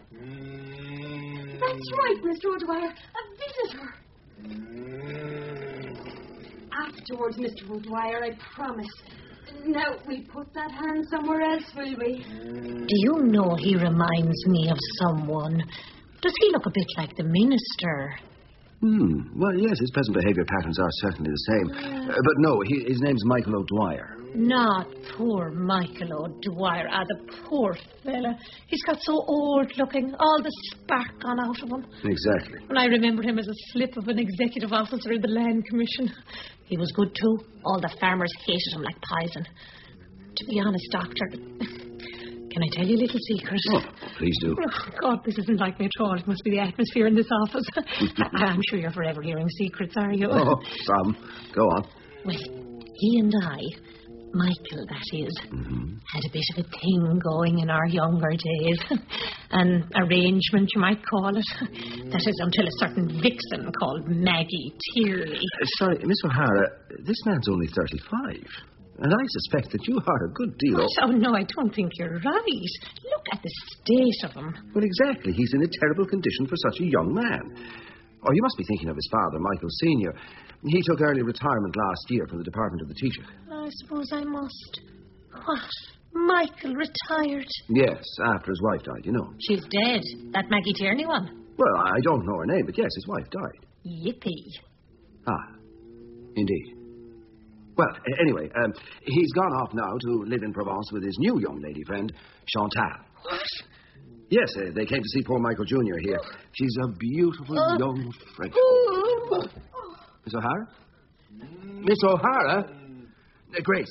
That's right, Mr. O'Dwyer. A visitor. Afterwards, Mr. O'Dwyer, I promise. Now, we put that hand somewhere else, will we? Do you know he reminds me of someone? Does he look a bit like the minister? Well, yes, his present behaviour patterns are certainly the same. But no, his name's Michael O'Dwyer. Not poor Michael O'Dwyer. The poor fella. He's got so old-looking, all the spark gone out of him. Exactly. And I remember him as a slip of an executive officer in the Land Commission. He was good, too. All the farmers hated him like poison. To be honest, Doctor, can I tell you a little secret? Oh, please do. Oh, God, this isn't like me at all. It must be the atmosphere in this office. I'm sure you're forever hearing secrets, are you? Oh, some. Go on. Well, he and I, Michael, that is, had a bit of a thing going in our younger days. An arrangement, you might call it. That is, until a certain vixen called Maggie Tierney. Sorry, Miss O'Hara, this man's only 35. And I suspect that you are a good deal... Oh, no, I don't think you're right. Look at the state of him. Well, exactly. He's in a terrible condition for such a young man. Oh, you must be thinking of his father, Michael Sr. He took early retirement last year from the Department of the Teacher. I suppose I must. What? Michael retired? Yes, after his wife died, you know. She's dead. That Maggie Tierney one. Well, I don't know her name, but yes, his wife died. Yippee. Ah, indeed. Well, anyway, he's gone off now to live in Provence with his new young lady friend, Chantal. What? Yes, they came to see poor Michael Jr. here. She's a beautiful young French. Miss O'Hara? Miss O'Hara? Grace,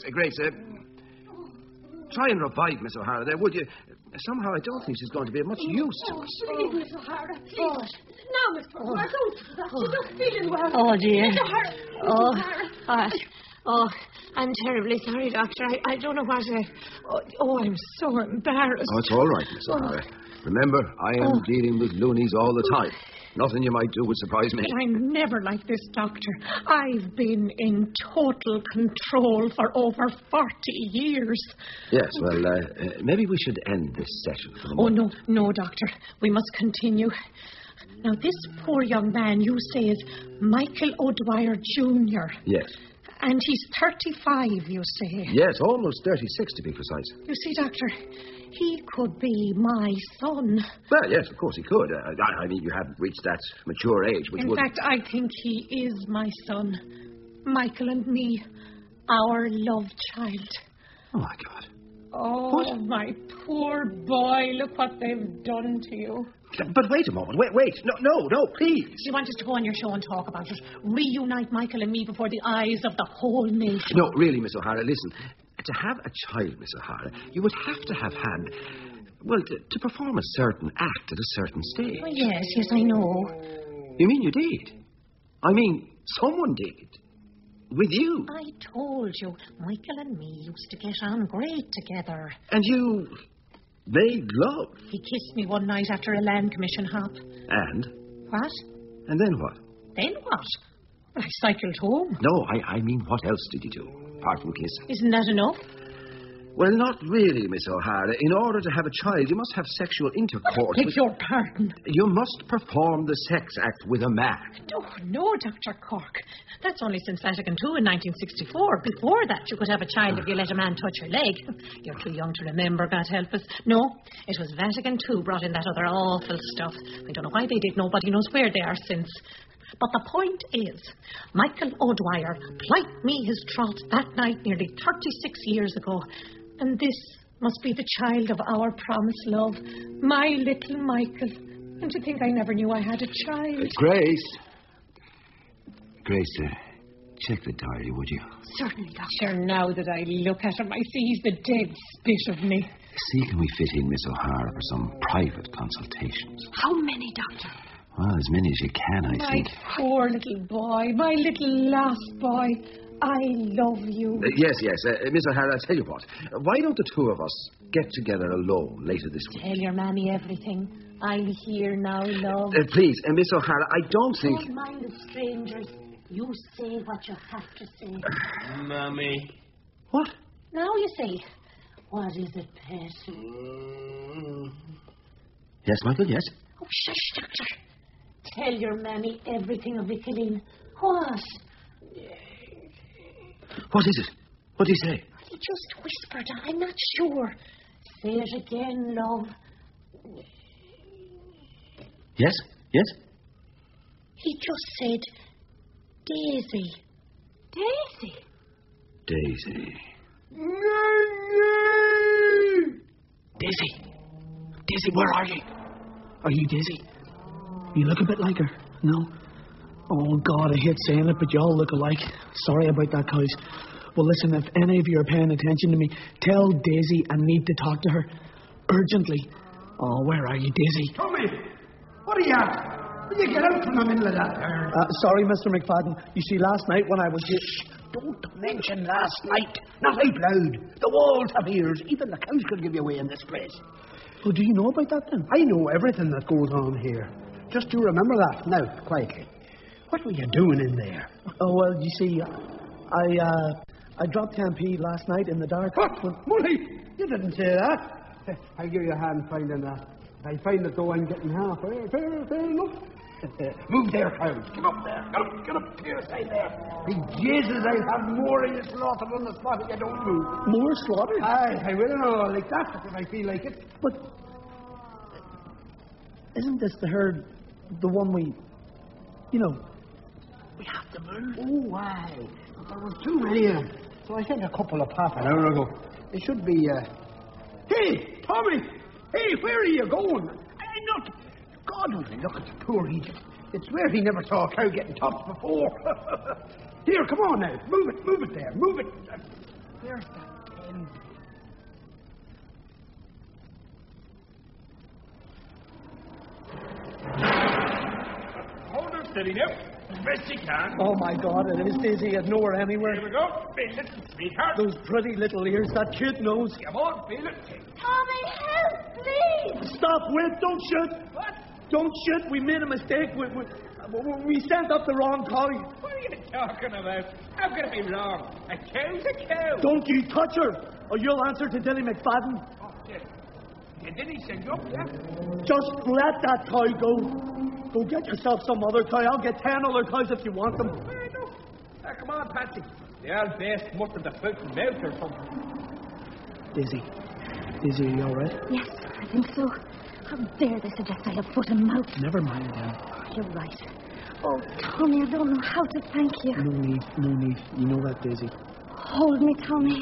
try and revive Miss O'Hara there, would you? Somehow I don't think she's going to be of much use to us. Please, Miss O'Hara, please. Now, Mr. O'Dwyer, don't do that. She's not feeling well. Oh, dear. Miss O'Hara. I'm terribly sorry, Doctor. I don't know what I'm so embarrassed. Oh, it's all right, Miss O'Hara. Remember, I am dealing with loonies all the time. Nothing you might do would surprise me. I'm never like this, Doctor. I've been in total control for over 40 years. Yes, well, maybe we should end this session for the Oh, moment. no, Doctor. We must continue. Now, this poor young man you say is Michael O'Dwyer Jr. Yes. And he's 35, you say? Yes, almost 36 to be precise. You see, Doctor, he could be my son. Well, yes, of course he could. I mean, you haven't reached that mature age which In would... fact, I think he is my son. Michael and me, our love child. Oh, my God. Oh, what? My poor boy, look what they've done to you. But wait a moment. Wait. No, please. You want us to go on your show and talk about it? Reunite Michael and me before the eyes of the whole nation? No, really, Miss O'Hara, listen. To have a child, Miss O'Hara, you would have to have had, well, to perform a certain act at a certain stage. Oh, yes, I know. You mean you did? I mean, someone did. With you. I told you, Michael and me used to get on great together. And you made love. He kissed me one night after a Land Commission hop. And? What? And then what? Then what? Well, I cycled home. No, I mean, what else did you do, apart from kiss? Isn't that enough? Well, not really, Miss O'Hara. In order to have a child, you must have sexual intercourse. Beg your pardon. You must perform the sex act with a man. Oh, no, Dr. Cork. That's only since Vatican II in 1964. Before that, you could have a child if you let a man touch your leg. You're too young to remember, God help us. No, it was Vatican II brought in that other awful stuff. I don't know why they did. Nobody knows where they are since. But the point is, Michael O'Dwyer plight me his troth that night nearly 36 years ago. And this must be the child of our promised love, my little Michael. And to think I never knew I had a child. Grace, check the diary, would you? Certainly, Doctor. Sure, now that I look at him, I see he's the dead spit of me. See, can we fit in Miss O'Hara for some private consultations? How many, Doctor? Well, as many as you can, I think. My poor little boy, my little lost boy. I love you. Yes. Miss O'Hara, I'll tell you what. Why don't the two of us get together alone later this week? Tell your mammy everything. I'm here now, love. Please, Miss O'Hara, I don't think... Don't mind the strangers. You say what you have to say. Mammy. What? Now you say. What is it, Pet? Yes, Michael, yes? Oh, shush, Doctor. Tell your mammy everything of Vickeline. What? What is it? What did he say? He just whispered. I'm not sure. Say it again, love. Yes? He just said, Daisy. Daisy. Daisy, where are you? Are you Daisy? You look a bit like her. No? Oh, God, I hate saying it, but you all look alike. Sorry about that, guys. Well, listen, if any of you are paying attention to me, tell Daisy I need to talk to her. Urgently. Oh, where are you, Daisy? Tommy! What are you at? Will you get out from the middle of that there? Sorry, Mr. McFadden. You see, last night when I was here... Shh! Don't mention last night. Not out loud. The walls have ears. Even the cows could give you away in this place. Well, do you know about that, then? I know everything that goes on here. Just you remember that. Now, quietly. What were you doing in there? Oh, well, you see, I dropped 10p last night in the dark. What? Money? You didn't say that. I'll give you a hand finding that. If I find it, though, I'm getting half. Fair enough. Move there, cows. Get up there. Get up to your side there. Big Jesus, I'll have more of you slaughtered on the spot if you don't move. More slaughtered? Aye, I will know like that if I feel like it. But isn't this the herd, the one we have to move? Oh, why? There was too many of them. So I sent a couple of half an hour ago. It should be, Hey, Tommy! Hey, where are you going? I'm not... God only look at the poor Egypt. It's where he never saw a cow getting topped before. Here, come on now. Move it there. Move it. There's that pen. Hold her steady now. As best you can. Oh, my God, it is Daisy. It's nowhere anywhere. Here we go. Feel it, sweetheart. Those pretty little ears, that cute nose. Come on, feel it. Tommy, help, please! Stop, wait, don't shoot. What? Don't shoot. We made a mistake. We sent up the wrong collie. What are you talking about? How can it be wrong? A cow's a cow. Don't you touch her, or you'll answer to Dilly McFadden. Oh, shit. Didn't he send you up there? Just let that cow go. Go get yourself some other cow. I'll get 10 other cows if you want them. Fair enough. Come on, Patsy. The old best must have the foot and mouth or something. Daisy, are you all right? Yes, I think so. How dare they suggest I have foot and mouth? Never mind, then. You're right. Oh, Tommy, I don't know how to thank you. No need. You know that, Daisy. Hold me, Tommy.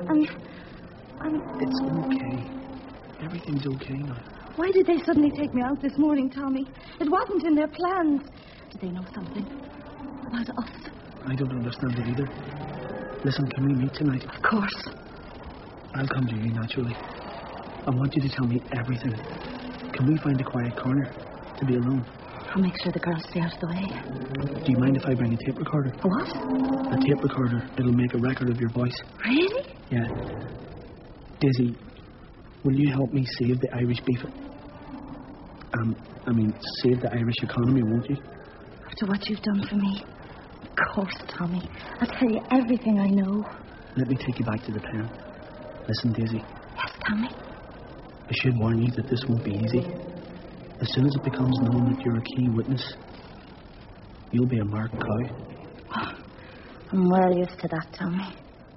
It's okay. Everything's okay now. Why did they suddenly take me out this morning, Tommy? It wasn't in their plans. Did they know something about us? I don't understand it either. Listen, can we meet tonight? Of course. I'll come to you, naturally. I want you to tell me everything. Can we find a quiet corner to be alone? I'll make sure the girls stay out of the way. Do you mind if I bring a tape recorder? A what? A tape recorder. It'll make a record of your voice. Really? Yeah. Daisy, will you help me save the Irish beef? Save the Irish economy, won't you? After what you've done for me. Of course, Tommy. I'll tell you everything I know. Let me take you back to the pen. Listen, Daisy. Yes, Tommy? I should warn you that this won't be easy. As soon as it becomes known that you're a key witness, you'll be a marked cow. Oh, I'm well used to that, Tommy.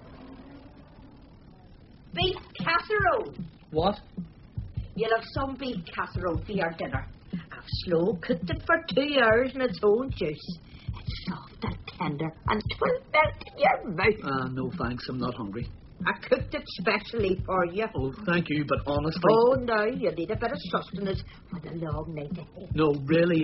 Beef casserole. What? You'll have some beef casserole for your dinner. I've slow cooked it for 2 hours in its own juice. It's soft and tender and 'twill melt in your mouth. No thanks, I'm not hungry. I cooked it specially for you. Oh, thank you, but honestly... Oh, no, you need a bit of sustenance for the long night ahead. No, really,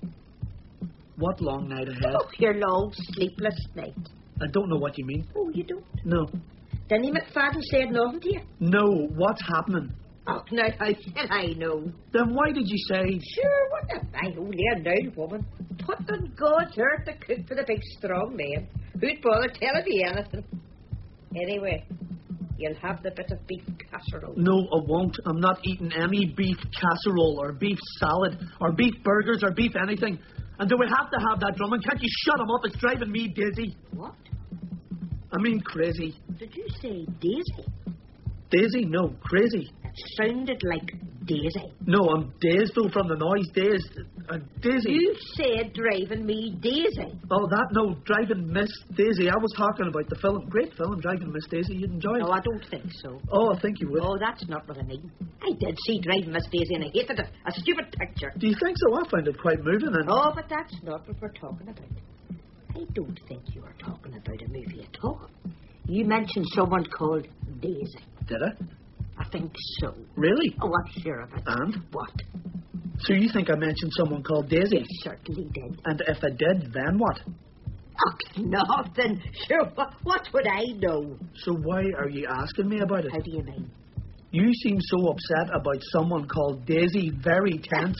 What long night ahead? Oh, your long, sleepless night. I don't know what you mean. Oh, you don't? No. Denny McFadden said nothing to you? No, what's happening? Oh, now, how should I know? Then why did you say... Sure, what the... I only an old woman. Put on God's earth to cook for the big, strong man. Who'd bother telling me anything? Anyway, you'll have the bit of beef casserole. No, I won't. I'm not eating any beef casserole or beef salad or beef burgers or beef anything. And do we have to have that, Drummond? Can't you shut him up? It's driving me dizzy. What? I mean crazy. Did you say Daisy? Daisy? No, crazy. It sounded like Daisy. No, I'm dazed though from the noise. Dazed. Daisy. You said driving me Daisy. Oh, that? No, Driving Miss Daisy. I was talking about the film. Great film, Driving Miss Daisy. You'd enjoy it. No, I don't think so. Oh, I think you would. Oh, that's not what I mean. I did see Driving Miss Daisy and I hated it. A stupid picture. Do you think so? I find it quite moving. And... Oh, but that's not what we're talking about. I don't think you were talking about a movie at all. You mentioned someone called Daisy. Did I? I think so. Really? Oh, I'm sure of it. And? What? So you think I mentioned someone called Daisy? You certainly did. And if I did, then what? Oh, nothing. Sure, what would I know? So why are you asking me about it? How do you mean? You seem so upset about someone called Daisy. Very tense.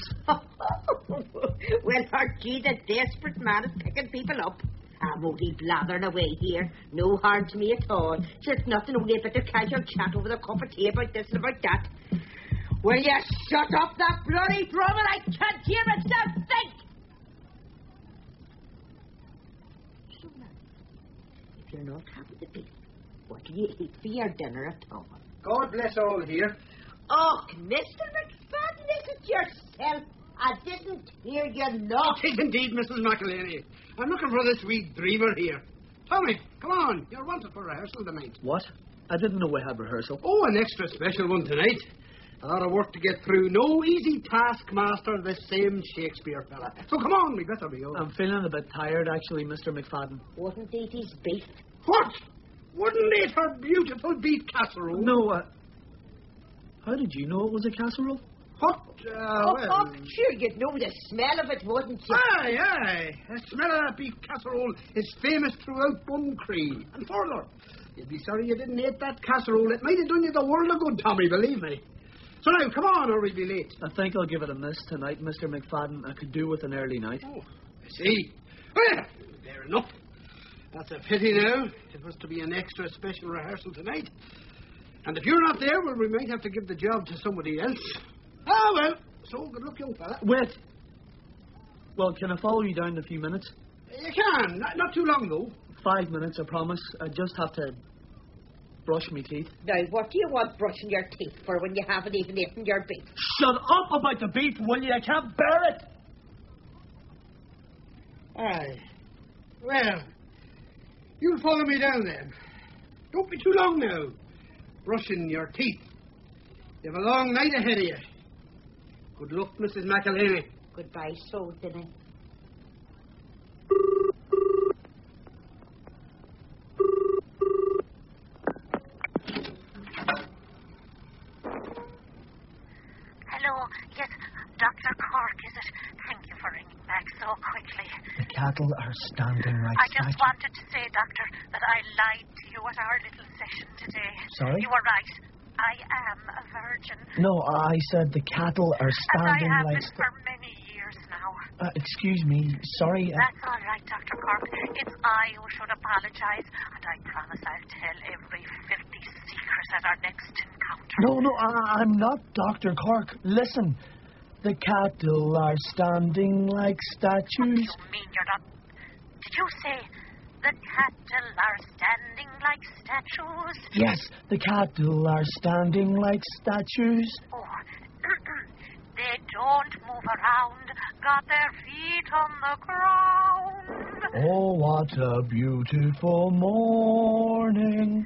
Well, aren't you the desperate man at picking people up? I'm only blathering away here. No harm to me at all. Just nothing, only a bit of casual chat over the cup of tea about this and about that. Will you shut up that bloody drum and I can't hear myself think? So now, if you're not having the beef, what do you eat for your dinner at all? God bless all here. Oh, Mr. McFadden, is it yourself? I didn't hear you knock. It is indeed, Mrs. McElhaney. I'm looking for this wee dreamer here. Tommy, come on. You're wanted for rehearsal tonight. What? I didn't know we had rehearsal. Oh, an extra special one tonight. A lot of work to get through. No easy taskmaster, this same Shakespeare fella. So come on, we better be over. I'm feeling a bit tired, actually, Mr. McFadden. Wouldn't eat his beef. What? Wouldn't eat her beautiful beef casserole? No, how did you know it was a casserole? What? Sure, you'd know the smell of it, wouldn't you? Aye. The smell of that beef casserole is famous throughout Buncree. And further, you'd be sorry you didn't eat that casserole. It might have done you the world of good, Tommy, believe me. So now, come on, or we'll be late. I think I'll give it a miss tonight, Mr. McFadden. I could do with an early night. Oh, I see. Well, fair enough. That's a pity now. It was to be an extra special rehearsal tonight. And if you're not there, well, we might have to give the job to somebody else. Ah, well, so good luck, young fella. Wait. Well, can I follow you down in a few minutes? You can. Not too long, though. 5 minutes, I promise. I just have to brush my teeth. Now, what do you want brushing your teeth for when you haven't even eaten your beef? Shut up about the beef, will you? I can't bear it. Aye. Well, you'll follow me down then. Don't be too long now, brushing your teeth. You have a long night ahead of you. Good luck, Mrs. McElhaney. Goodbye, so, Denny. Hello, yes, Dr. Cork, is it? Thank you for ringing back so quickly. The cattle are standing like I just wanted to say, Doctor, that I lied to you at our little session today. Sorry? You were right. I am a virgin. No, I said the cattle are standing and I have like... been for many years now. Excuse me, sorry. That's all right, Dr. Cork. It's I who should apologise, and I promise I'll tell every filthy secret at our next encounter. No, I'm not Dr. Cork. Listen, the cattle are standing like statues. What do you mean you're you say the cattle are standing like statues? Yes, the cattle are standing like statues. Oh, they don't move around, got their feet on the ground. Oh, what a beautiful morning.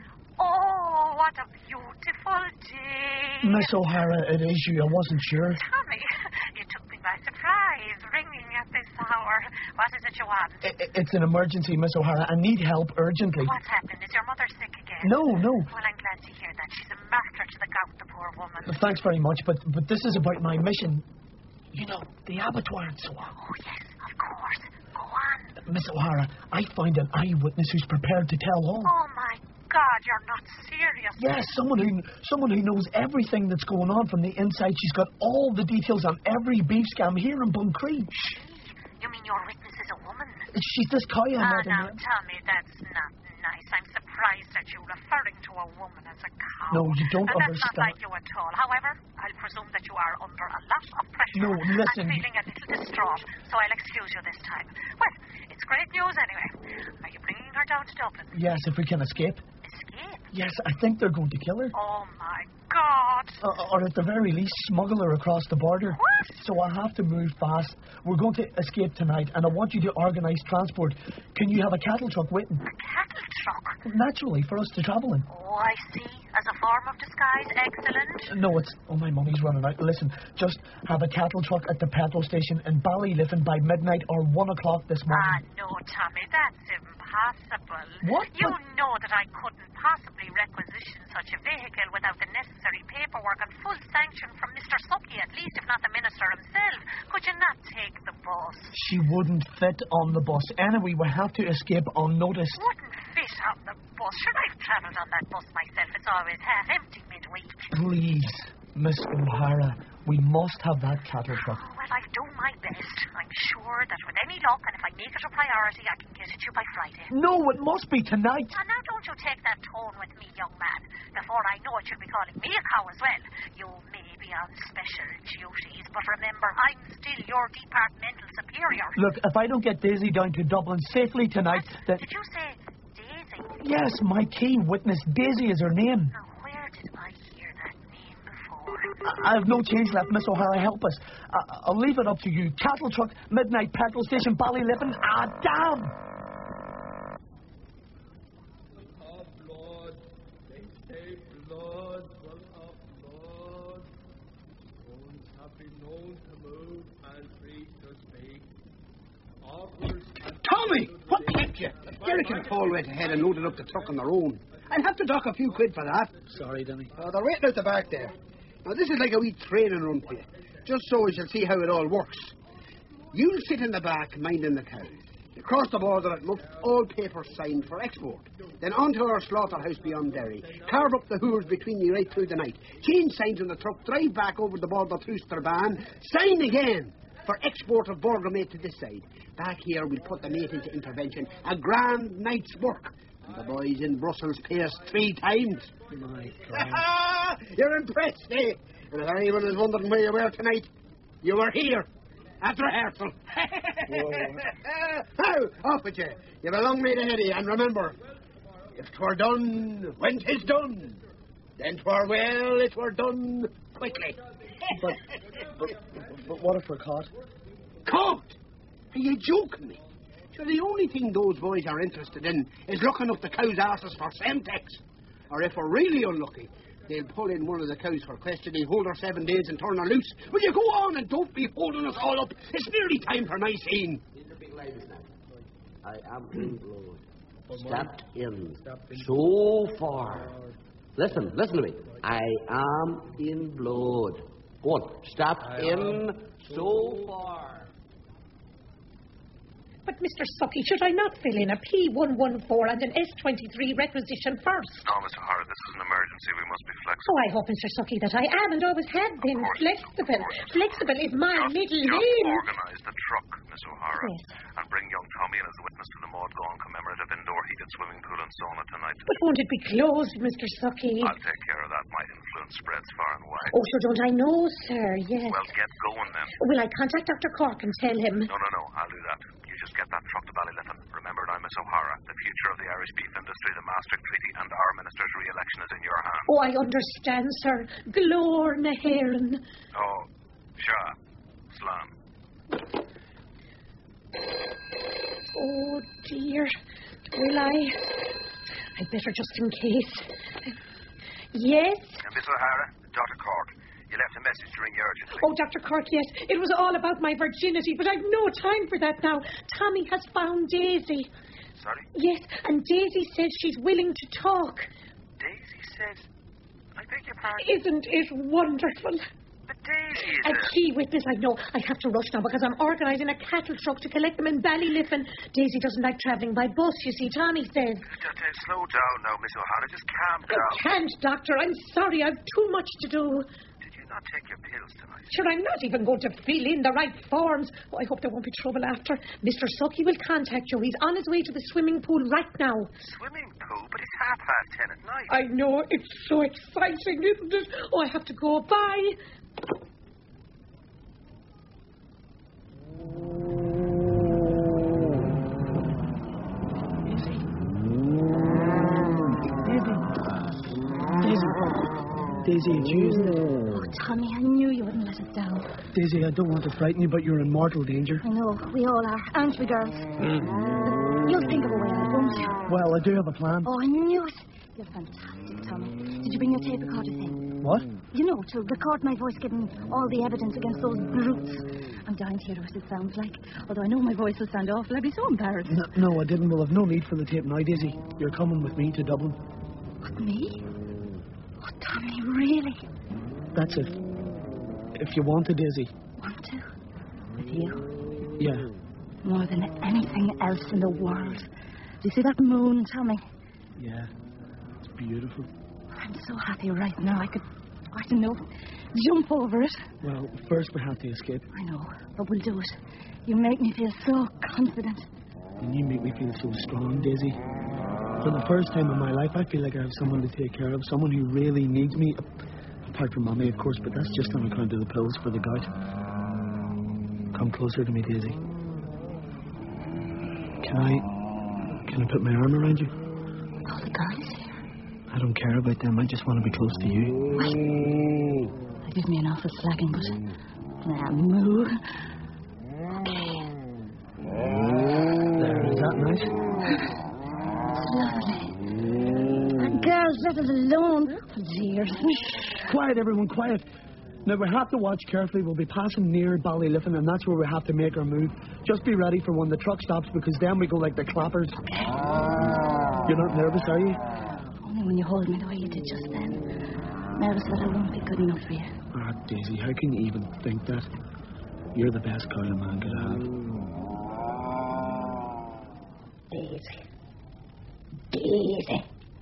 Oh, what a beautiful day. Miss O'Hara, it is you. I wasn't sure. Tommy, you took me by surprise, ringing at this hour. What is it you want? It's an emergency, Miss O'Hara. I need help urgently. What's happened? Is your mother sick again? No. Well, I'm glad to hear that. She's a martyr to the gout, the poor woman. Thanks very much, but this is about my mission. You know, the abattoir and so on. Oh, yes, of course. Go on. Miss O'Hara, I find an eyewitness who's prepared to tell all. Oh, my God, you're not serious. Yes, someone who knows everything that's going on from the inside. She's got all the details on every beef scam here in Buncree. You mean your witness is a woman? She's this Kaya. Now, Tommy, that's not nice. I'm surprised at you referring to a woman as a cow. No, you don't That's understand. not like you at all. However, I'll presume that you are under a lot of pressure. No, listen. I'm feeling a little distraught, so I'll excuse you this time. Well, it's great news anyway. Are you bringing her down to Dublin? Yes, if we can escape. Escape? Yes, I think they're going to kill her. Oh, my God. Or at the very least, smuggle her across the border. What? So I have to move fast. We're going to escape tonight, and I want you to organise transport. Can you have a cattle truck waiting? A cattle truck? Naturally, for us to travel in. Oh, I see. As a form of disguise, excellent. No, it's... Oh, my money's running out. Listen, just have a cattle truck at the petrol station in Ballyliffin by midnight or 1 o'clock this morning. No, Tommy, that's impossible. What? You know that I couldn't possibly requisition such a vehicle without the necessary paperwork and full sanction from Mr. Sucky, at least, if not the minister himself. Could you not take the bus? She wouldn't fit on the bus. Anyway, we have to escape unnoticed. Wouldn't fit on the bus. Should I've travelled on that bus myself? It's always half empty midweek. Please, Miss O'Hara, we must have that cattle truck. Well, I'll do my best. I'm sure that with any luck, and if I make it a priority, I can get it to you by Friday. No, it must be tonight. Now, don't you take that tone with me, young man. Before I know it, you'll be calling me a cow as well. You may be on special duties, but remember, I'm still your departmental superior. Look, if I don't get Daisy down to Dublin safely tonight, then... Did you say Daisy? Yes, my key witness, Daisy is her name. Now, where did I hear that name before? I have no change left, Miss O'Hara, help us. I'll leave it up to you. Cattle truck, midnight petrol station, Ballyliffin. Damn! Tommy, what kept you? Derek and Paul went ahead and loaded up the truck on their own. I'll have to dock a few quid for that. Sorry, Denny. They're waiting out the back there. Now, this is like a wee training run for you, just so we shall see how it all works. You'll sit in the back minding the cows. Across the border at Muff, all papers signed for export. Then onto our slaughterhouse beyond Derry. Carve up the hoors between you right through the night. Change signs on the truck, drive back over the border through Strabane. Sign again for export of Borger mate to this side. Back here, we'll put the mate into intervention. A grand night's work. And the boys in Brussels pay us 3 times. My God. You're impressed, eh? And if anyone is wondering where you were tonight, you were here. At rehearsal. Now, off with you. You've a long way ahead of you, and remember, if 'twere done when 'tis done, then 'twere well it were done quickly. But what if we're caught? Caught? Are you joking me? So the only thing those boys are interested in is looking up the cows' asses for Semtex. Or if we're really unlucky, they'll pull in one of the cows for questioning, hold her 7 days and turn her loose. Will you go on and don't be holding us all up? It's nearly time for my scene. These are big ladies now. I am in blood. Stepped in. So far. Listen to me. I am in blood. Go on. Stepped in so far. But, Mr. Sucky, should I not fill in a P114 and an S23 requisition first? No, Miss O'Hara, this is an emergency. We must be flexible. Oh, I hope, Mr. Sucky, that I am and always have been flexible. Flexible is my middle name. Organise the truck, Miss O'Hara. Yes. And bring young Tommy in as a witness to the Maud Gone commemorative indoor heated swimming pool and sauna tonight. But won't it be closed, Mr. Sucky? I'll take care of that. My influence spreads far and wide. Oh, so don't I know, sir, yes. Well, get going then. Will I contact Dr. Cork and tell him? No. I'll do that. You just get that truck to Ballyliffin. Remember, Miss O'Hara. The future of the Irish beef industry, the Maastricht Treaty, and our minister's re-election is in your hands. Oh, I understand, sir. Glór na hÉireann. Oh, sure. Slán. Oh, dear. Will I? I'd better just in case. Yes? Miss O'Hara, Dr. Cork. You left a message to ring you urgently. Oh, Dr. Cork, yes. It was all about my virginity, but I've no time for that now. Tommy has found Daisy. Sorry? Yes, and Daisy says she's willing to talk. Daisy says... I beg your pardon? Isn't it wonderful? But Daisy is A key witness, I know. I have to rush now because I'm organising a cattle truck to collect them in Ballyliffin. Daisy doesn't like travelling by bus, you see, Tommy says. Just slow down now, Miss O'Hara. Just calm down. I can't, Doctor. I'm sorry. I've too much to do. Did you not take your pills tonight? Sure, I'm not even going to fill in the right forms. Oh, I hope there won't be trouble after. Mr. Sucky will contact you. He's on his way to the swimming pool right now. Swimming pool? But it's 10:30 at night. I know. It's so exciting, isn't it? Oh, I have to go. Bye. Daisy, it's you, isn't it? Oh, Tommy, I knew you wouldn't let us down. Daisy, I don't want to frighten you, but you're in mortal danger. I know, we all are, aren't we, girls? You'll think of a way out, won't you? Well, I do have a plan. Oh, I knew it. You're fantastic, Tommy. Did you bring your tape recorder thing? What? You know, to record my voice giving all the evidence against those brutes. I'm dying to hear what it sounds like. Although I know my voice will sound awful, I'd be so embarrassed. No, I didn't. Well, I've no need for the tape now, Daisy. You're coming with me to Dublin. With me? Oh, Tommy, really? That's it. If you want to, Daisy. Want to? With you? Yeah. More than anything else in the world. Do you see that moon, Tommy? Yeah. It's beautiful. I'm so happy right now. I don't know, jump over it. Well, first we have to escape. I know, but we'll do it. You make me feel so confident. And you make me feel so strong, Daisy. For the first time in my life, I feel like I have someone to take care of, someone who really needs me. Apart from Mommy, of course, but that's just on account of the pills for the gout. Come closer to me, Daisy. Can I put my arm around you? Oh, the girls here. I don't care about them. I just want to be close to you. Well, give me an awful slacking, but... moo. Okay. There, is that nice? It's lovely. Girls, let us alone. Oh, dear. Quiet, everyone, quiet. Now, we have to watch carefully. We'll be passing near Ballyliffin, and that's where we have to make our move. Just be ready for when the truck stops, because then we go like the clappers. You're not nervous, are you? Only when you hold me the way you did just then. Nervous that I won't be good enough for you. Ah, Daisy, how can you even think that? You're the best kind of man could have. Daisy.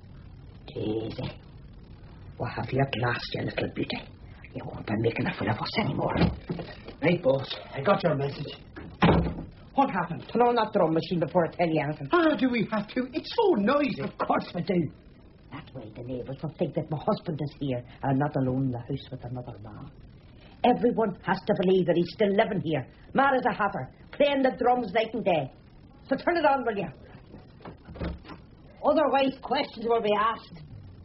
What have you at last, you little beauty? You won't be making a fool of us anymore. Right, boss. I got your message. What happened? Turn on that drum machine before I tell you anything. Ah, do we have to? It's so noisy. Of course we do. That way the neighbours will think that my husband is here and I'm not alone in the house with another man. Everyone has to believe that he's still living here, mad as a hatter, playing the drums night and day. So turn it on, will you? Otherwise, questions will be asked.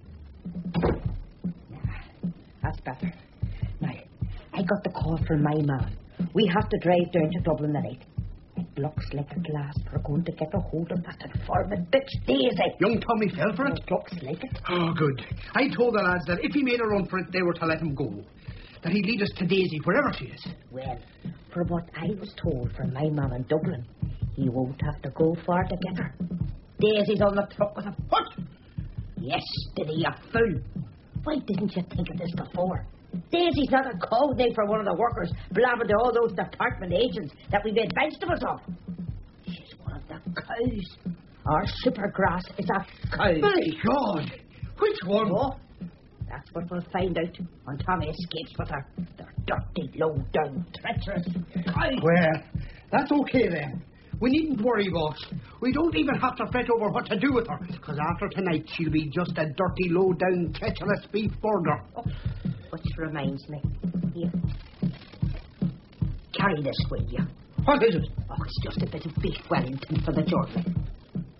That's better. Now, I got the call from my man. We have to drive down to Dublin tonight. It looks like at last we're going to get a hold of that informant bitch Daisy. Young Tommy fell for it? It looks like it. Oh, good. I told the lads that if he made a run for it, they were to let him go. That he'd lead us to Daisy, wherever she is. Well, from what I was told from my man in Dublin, he won't have to go far to get her. Daisy's on the truck with him. What? Yes, Diddy, you fool. Why didn't you think of this before? Daisy's not a code name for one of the workers blabbing to all those department agents that we made vegetables of. She's one of the cows. Our supergrass is a cow. My God! Which one? Oh, that's what we'll find out when Tommy escapes with her. They're dirty, low-down, treacherous cows. Well, that's okay then. We needn't worry, boss. We don't even have to fret over what to do with her, because after tonight she'll be just a dirty, low-down, treacherous beef burger. Oh, which reminds me. Here. Carry this, will you? What is it? Oh, it's just a bit of beef Wellington for the journey.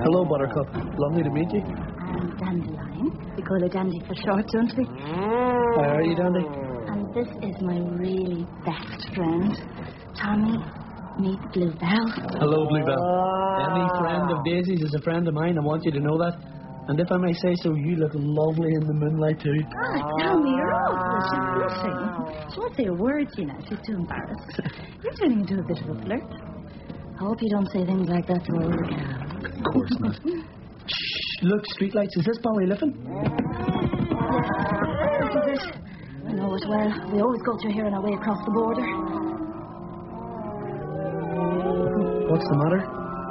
Hello, Buttercup. Lovely to meet you. I'm Dandelion. We call her Dandy for short, don't we? How are you, Dandy? And this is my really best friend, Tommy. Meet Bluebell. Hello, Bluebell. Any friend of Daisy's is a friend of mine. I want you to know that. And if I may say so, you look lovely in the moonlight, too. Tommy, you're awful. She's blushing. She won't say a word, you know. She's too embarrassed. You're turning into a bit of a flirt. I hope you don't say things like that to all the cows. Of course not. Shh, look, streetlights. Is this Ballyliffin? This is it. I know it well. We always go through here on our way across the border. What's the matter?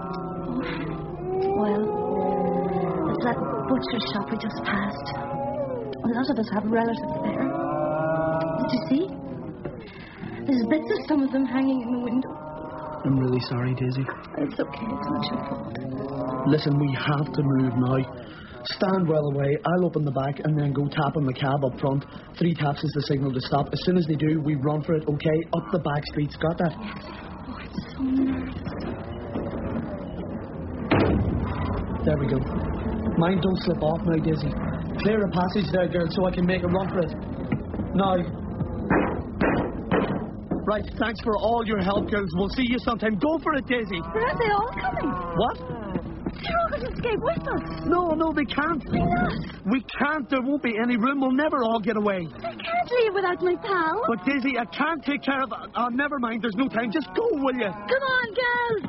Well, it's that butcher shop we just passed. A lot of us have relatives there. Did you see? There's bits of some of them hanging in the window. I'm really sorry, Daisy. It's okay. It's not your fault. Listen, we have to move now. Stand well away. I'll open the back and then go tap on the cab up front. 3 taps is the signal to stop. As soon as they do, we run for it, okay? Up the back streets. Got that? Yes. Oh, it's so nervous. There we go. Mind don't slip off now, Daisy. Clear a passage there, girl, so I can make a run for it. Now. Right, thanks for all your help, girls. We'll see you sometime. Go for it, Daisy. Are they all coming? What? They're all going to escape with us. No, they can't. Why not? We can't. There won't be any room. We'll never all get away. I can't leave without my pal. But, Daisy, I can't take care of... never mind. There's no time. Just go, will you? Come on, girls.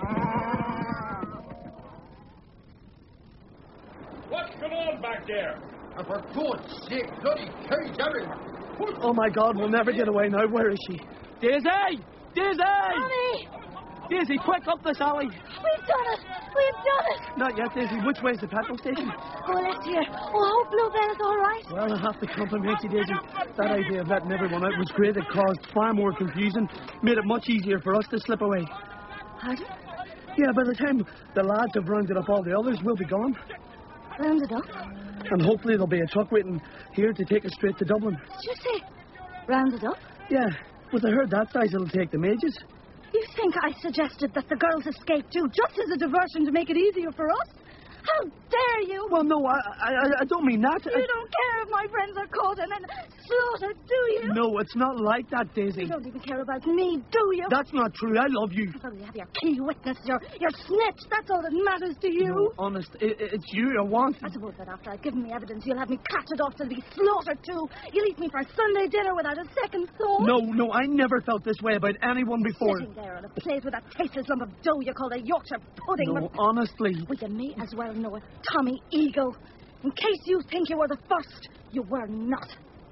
What's going on back there? And for God's sake, bloody cage everywhere. Oh, my God. We'll never get away now. Where is she? Daisy! Daisy! Tommy! Daisy, quick, up this alley. We've done it! We've done it! Not yet, Daisy. Which way's the petrol station? Go left here. Oh, I hope Bluebell is all right. Well, I have to compliment you, Daisy. That idea of letting everyone out was great. It caused far more confusion. Made it much easier for us to slip away. Pardon? Yeah, by the time the lads have rounded up all the others, we'll be gone. Rounded up? And hopefully there'll be a truck waiting here to take us straight to Dublin. Did you say rounded up? Yeah. With a herd that size, it'll take them ages. You think I suggested that the girls escape too, just as a diversion to make it easier for us? How dare you? Well, no, I don't mean that. You don't care if my friends are caught and then slaughtered, do you? No, it's not like that, Daisy. You don't even care about me, do you? That's not true. I love you. Well, you have your key witness, your snitch. That's all that matters to you. No, honest, it's you I want. I suppose that after I've given me evidence, you'll have me carted off to be slaughtered too. You'll eat me for Sunday dinner without a second thought. No, I never felt this way about anyone before. Sitting there on a plate with that tasteless lump of dough you call a Yorkshire pudding. No, honestly. Well, you may as well know it, Tommy Eagle. In case you think you were the first, you were not.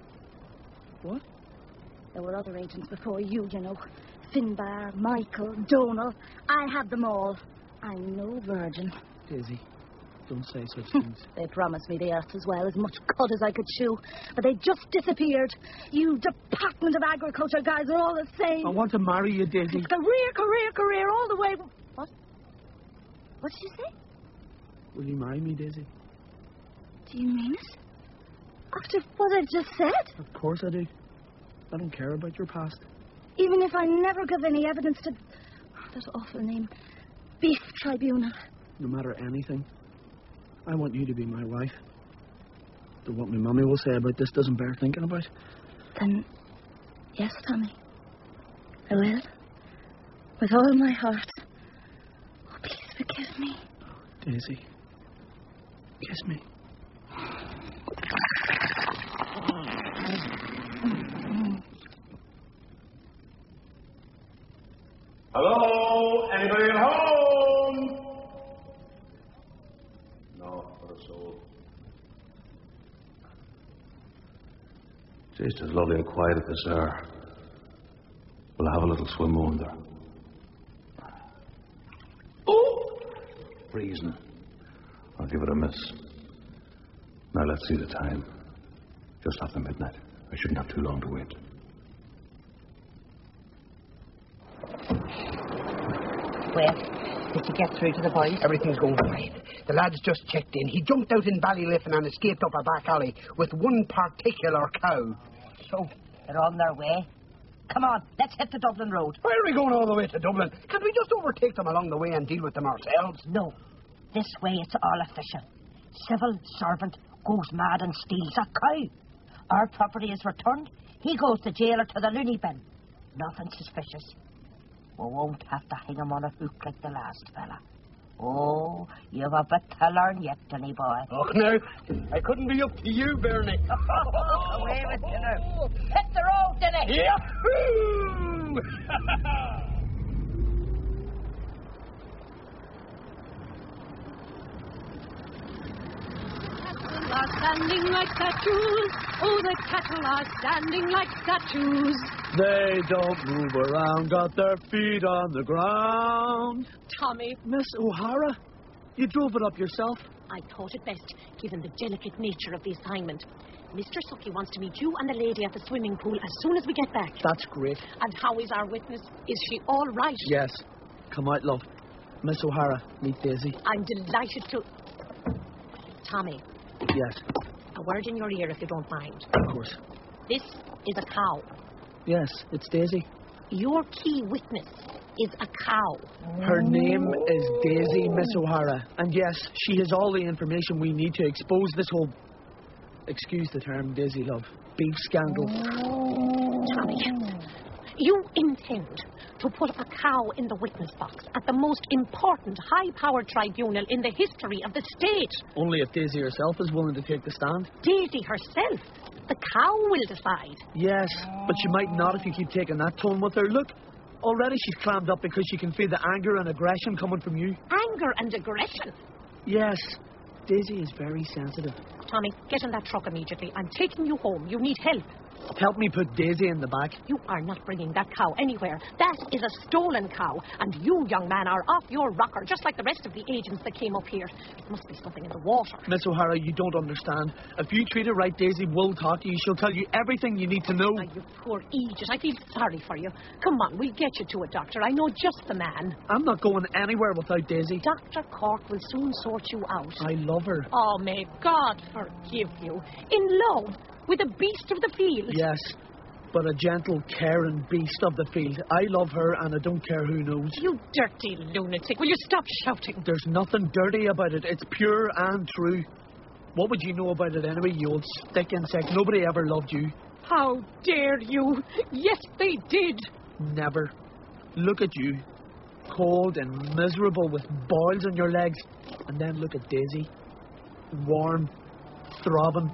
What? There were other agents before you, you know. Finbar, Michael, Donal. I had them all. I'm no virgin. Daisy, don't say such things. They promised me the earth as well, as much cud as I could chew. But they just disappeared. You Department of Agriculture guys are all the same. I want to marry you, Daisy. It's career, all the way. What? What did you say? Will you marry me, Daisy? Do you mean it? After what I just said? Of course I do. I don't care about your past. Even if I never give any evidence to that awful name, Beef Tribunal. No matter anything, I want you to be my wife. Though what my mummy will say about this doesn't bear thinking about. Then, yes, Tommy. I will. With all my heart. Oh, please forgive me. Daisy, kiss me. Hello? Anybody at home? No, not a soul. It's just lovely and quiet at this hour. We'll have a little swim under. Oh! Freezing. I'll give it a miss. Now let's see the time. Just after midnight. I shouldn't have too long to wait. Well, did you get through to the boys? Everything's going fine. The lad's just checked in. He jumped out in Ballyliffin and escaped up a back alley with one particular cow. So, they're on their way. Come on, let's hit the Dublin Road. Why are we going all the way to Dublin? Can't we just overtake them along the way and deal with them ourselves? No. This way it's all official. Civil servant goes mad and steals a cow. Our property is returned. He goes to jail or to the loony bin. Nothing suspicious. We won't have to hang him on a hook like the last fella. Oh, you've a bit to learn yet, Denny boy. Oh, no. I couldn't be up to you, Bernie. Away with you now. Hit the road, Denny. Yahoo! Are standing like statues. Oh, the cattle are standing like statues. They don't move around, got their feet on the ground. Tommy. Miss O'Hara, you drove it up yourself. I thought it best, given the delicate nature of the assignment. Mr. Sucky wants to meet you and the lady at the swimming pool as soon as we get back. That's great. And how is our witness? Is she all right? Yes. Come out, love. Miss O'Hara, meet Daisy. I'm delighted to... Tommy. Yes. A word in your ear, if you don't mind. Of course. This is a cow. Yes, it's Daisy. Your key witness is a cow. Her name is Daisy, Miss O'Hara. And yes, she has all the information we need to expose this whole... Excuse the term, Daisy, love. Beef scandal. Tommy, you intend to put a cow in the witness box at the most important high-powered tribunal in the history of the state. Only if Daisy herself is willing to take the stand. Daisy herself? The cow will decide. Yes, but she might not if you keep taking that tone with her. Look, already she's clammed up because she can feel the anger and aggression coming from you. Anger and aggression? Yes, Daisy is very sensitive. Tommy, get in that truck immediately. I'm taking you home. You need help. Help me put Daisy in the back. You are not bringing that cow anywhere. That is a stolen cow. And you, young man, are off your rocker, just like the rest of the agents that came up here. It must be something in the water. Miss O'Hara, you don't understand. If you treat her right, Daisy will talk to you. She'll tell you everything you need to know. Oh, you poor Aegis. I feel sorry for you. Come on, we'll get you to a doctor. I know just the man. I'm not going anywhere without Daisy. Dr. Cork will soon sort you out. I love her. Oh, may God forgive you. In love with a beast of the field. Yes, but a gentle, caring beast of the field. I love her, and I don't care who knows. You dirty lunatic. Will you stop shouting? There's nothing dirty about it. It's pure and true. What would you know about it anyway, you old stick insect? Nobody ever loved you. How dare you? Yes, they did. Never. Look at you. Cold and miserable with boils on your legs. And then look at Daisy. Warm, throbbing,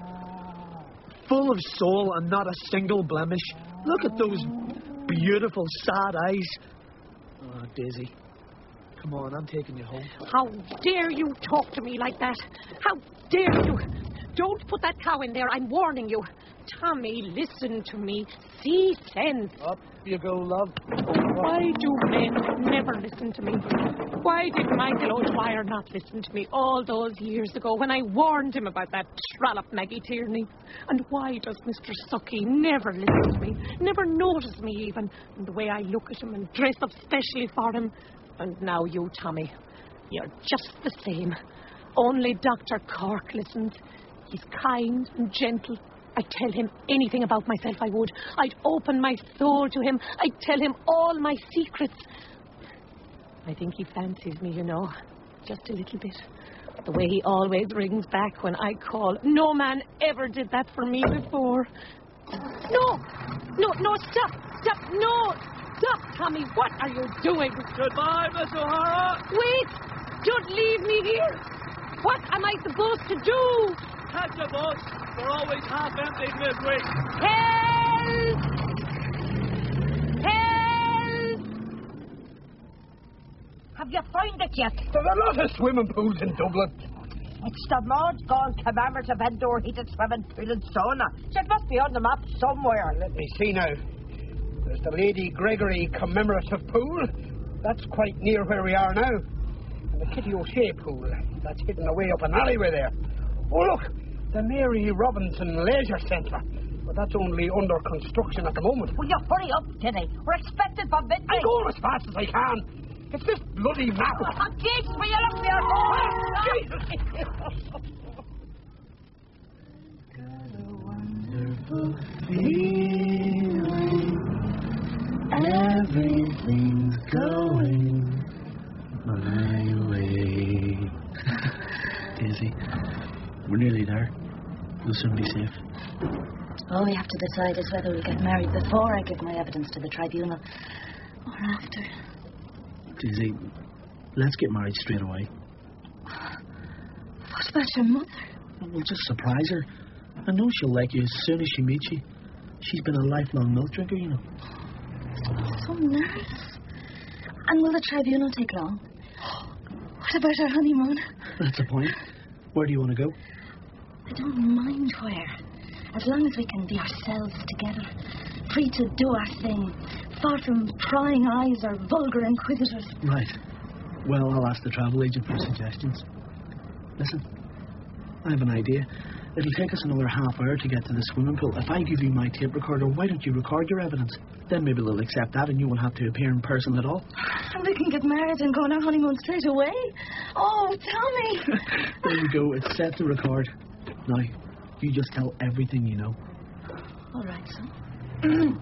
full of soul and not a single blemish. Look at those beautiful, sad eyes. Oh, Daisy. Come on, I'm taking you home. How dare you talk to me like that? How dare you? Don't put that cow in there. I'm warning you. Tommy, listen to me. See sense. Up you go, love. Why do men never listen to me? Why did Michael O'Dwyer not listen to me all those years ago when I warned him about that trollop Maggie Tierney? And why does Mr. Sucky never listen to me? Never notice me even, and the way I look at him and dress up specially for him? And now you, Tommy, you're just the same. Only Dr. Cork listens. He's kind and gentle. I'd tell him anything about myself, I would. I'd open my soul to him. I'd tell him all my secrets. I think he fancies me, you know, just a little bit. The way he always rings back when I call. No man ever did that for me before. No, stop, no, stop, Tommy, what are you doing? Goodbye, Miss O'Hara. Wait, don't leave me here. What am I supposed to do? Catch a bus. They're always half empty midweek. Help! Help! Have you found it yet? There's a lot of swimming pools in Dublin. It's the Maud's Gone commemorative indoor heated swimming pool and sauna. So it must be on the map somewhere. Let me see now. There's the Lady Gregory commemorative pool. That's quite near where we are now. And the Kitty O'Shea pool. That's hidden away up an alleyway there. Oh, look, the Mary Robinson Leisure Centre. But that's only under construction at the moment. Will you hurry up, Tinny? We're expected by midnight. I'm going as fast as I can. It's this bloody map. Oh, Jesus, will you look there? Wonderful feeling. Everything's going my way. nearly there. We'll soon be safe. All we have to decide is whether we'll get married before I give my evidence to the tribunal or after. Daisy, let's get married straight away. What about your mother? We'll just surprise her. I know she'll like you as soon as she meets you. She's been a lifelong milk drinker, you know. So nervous. And will the tribunal take long? What about our honeymoon? That's the point. Where do you want to go? I don't mind where. As long as we can be ourselves together. Free to do our thing. Far from prying eyes or vulgar inquisitors. Right. Well, I'll ask the travel agent for suggestions. Listen, I have an idea. It'll take us another half hour to get to the swimming pool. If I give you my tape recorder, why don't you record your evidence? Then maybe they'll accept that and you won't have to appear in person at all. And we can get married and go on our honeymoon straight away. Oh, Tommy! There you go. It's set to record. Now, you just tell everything you know. All right, son.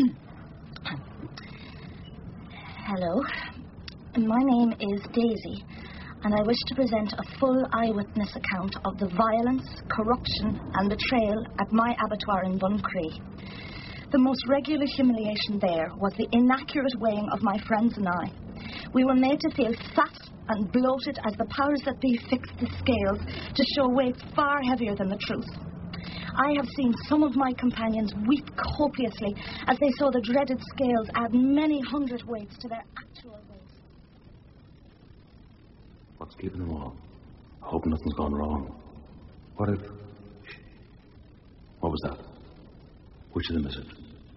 Hello. My name is Daisy, and I wish to present a full eyewitness account of the violence, corruption, and betrayal at my abattoir in Buncree. The most regular humiliation there was the inaccurate weighing of my friends and I. We were made to feel fat and bloated as the powers that be fixed the scales to show weights far heavier than the truth. I have seen some of my companions weep copiously as they saw the dreaded scales add many hundred weights to their actual weight. What's keeping them all? I hope nothing's gone wrong. What if... What was that? Which of them is it?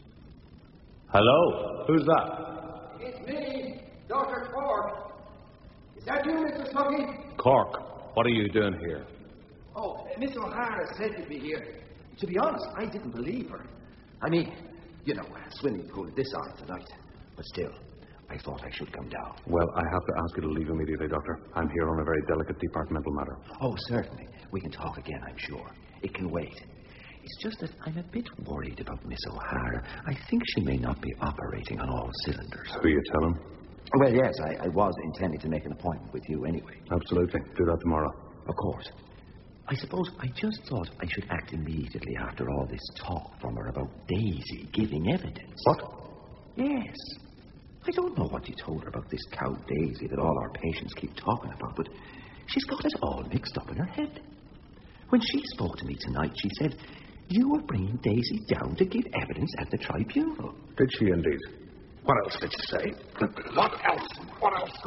Hello? Who's that? It's me, Dr. Cork. Is that you, Mr. Suggy? Cork, what are you doing here? Oh, Miss O'Hara said you'd be here. To be honest, I didn't believe her. I mean, you know, swimming pool at this hour tonight. But still, I thought I should come down. Well, I have to ask you to leave immediately, Doctor. I'm here on a very delicate departmental matter. Oh, certainly. We can talk again, I'm sure. It can wait. It's just that I'm a bit worried about Miss O'Hara. I think she may not be operating on all cylinders. Who you tell him? Well, yes, I was intending to make an appointment with you anyway. Absolutely. Do that tomorrow. Of course. I suppose I just thought I should act immediately after all this talk from her about Daisy giving evidence. What? Yes. I don't know what you told her about this cow Daisy that all our patients keep talking about, but she's got it all mixed up in her head. When she spoke to me tonight, she said you were bringing Daisy down to give evidence at the tribunal. Did she indeed? What else did you say? What else? What else?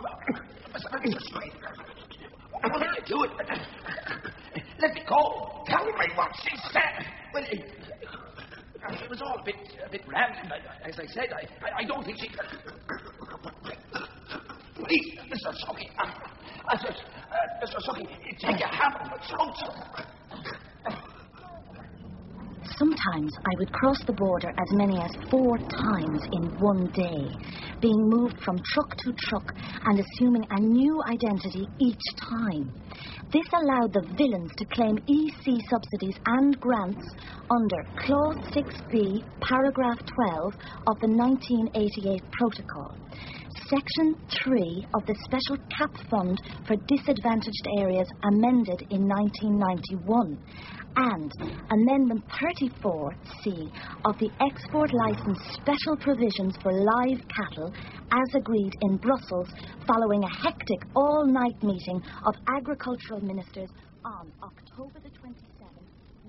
What did you do it? Let me go. Tell me what she said. Well, it was all a bit random. As I said, I don't think she... Please, Mr. Sucky. Mr. Sucky, take your hand on the throat. Sometimes I would cross the border as many as 4 times in one day, being moved from truck to truck and assuming a new identity each time. This allowed the villains to claim EC subsidies and grants under Clause 6B, Paragraph 12 of the 1988 Protocol. Section 3 of the Special Cap Fund for Disadvantaged Areas amended in 1991, and Amendment 34C of the Export License Special Provisions for Live Cattle as agreed in Brussels following a hectic all-night meeting of agricultural ministers on October the 27th,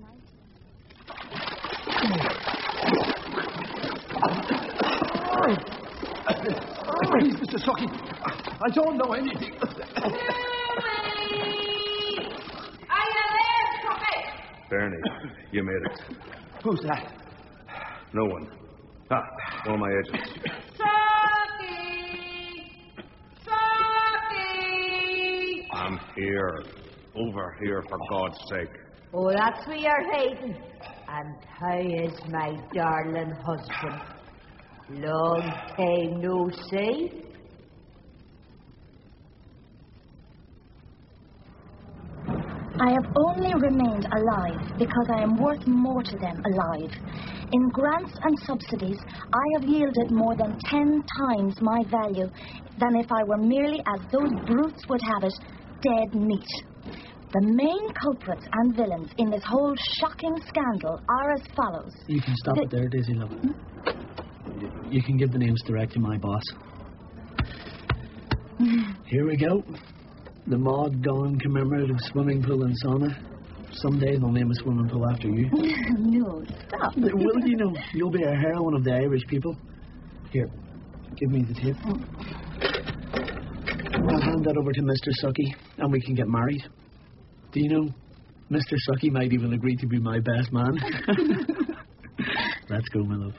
19... Please, Mr. Sucky, I don't know anything. Bernie, you made it. Who's that? No one. One of my agents. Sophie! I'm here. Over here, for God's sake. Oh, that's where you're hiding. And how is my darling husband? Long time no see. I have only remained alive because I am worth more to them alive. In grants and subsidies, I have yielded more than 10 times my value than if I were merely, as those brutes would have it, dead meat. The main culprits and villains in this whole shocking scandal are as follows. You can stop it there, Daisy, love. You can give the names direct to my boss. Here we go. The Maud Dawn Commemorative Swimming Pool and Sauna. Someday they'll name a swimming pool after you. No, stop. Will you know? You'll be a heroine of the Irish people. Here, give me the tape. I'll hand that over to Mr. Sucky, and we can get married. Do you know, Mr. Sucky might even agree to be my best man. Let's go, my love.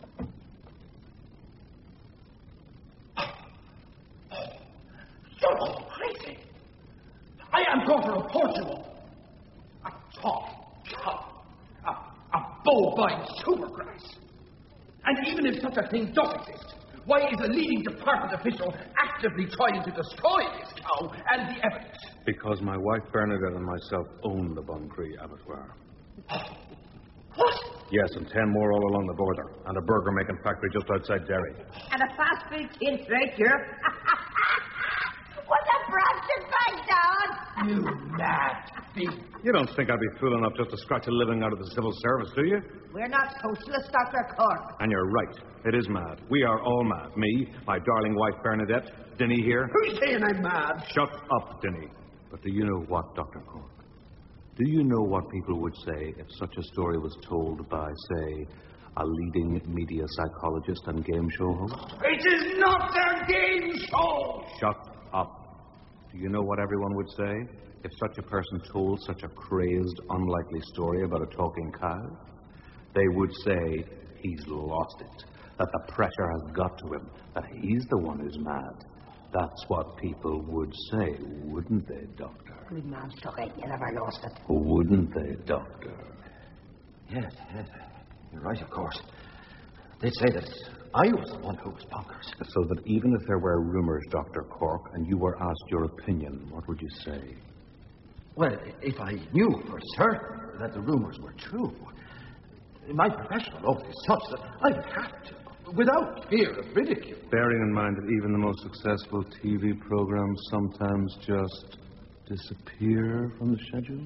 You're crazy. I am going to report you all. A talking cow. A bovine supergrass. And even if such a thing does exist, why is a leading department official actively trying to destroy this cow and the evidence? Because my wife Bernadette and myself own the Buncree abattoir. What? Yes, and 10 more all along the border, and a burger-making factory just outside Derry. And a fast food kid right here. What a Brampton bag down! You mad thief. You don't think I'd be fool enough just to scratch a living out of the civil service, do you? We're not socialists, Dr. Cork. And you're right. It is mad. We are all mad. Me, my darling wife Bernadette, Dinny here. Who's saying I'm mad? Shut up, Dinny. But do you know what, Dr. Cork? Do you know what people would say if such a story was told by, say, a leading media psychologist and game show host? It is not their game show! Shut up. Do you know what everyone would say if such a person told such a crazed, unlikely story about a talking cow? They would say he's lost it, that the pressure has got to him, that he's the one who's mad. That's what people would say, wouldn't they, Doctor? Good man, Sucky. You never lost it. Wouldn't they, Doctor? Yes, you're right, of course. They'd say that I was the one who was bonkers. So that even if there were rumors, Dr. Cork, and you were asked your opinion, what would you say? Well, if I knew for certain that the rumors were true, my professional oath is such that I would have to, without fear of ridicule. Bearing in mind that even the most successful TV programs sometimes just disappear from the schedule?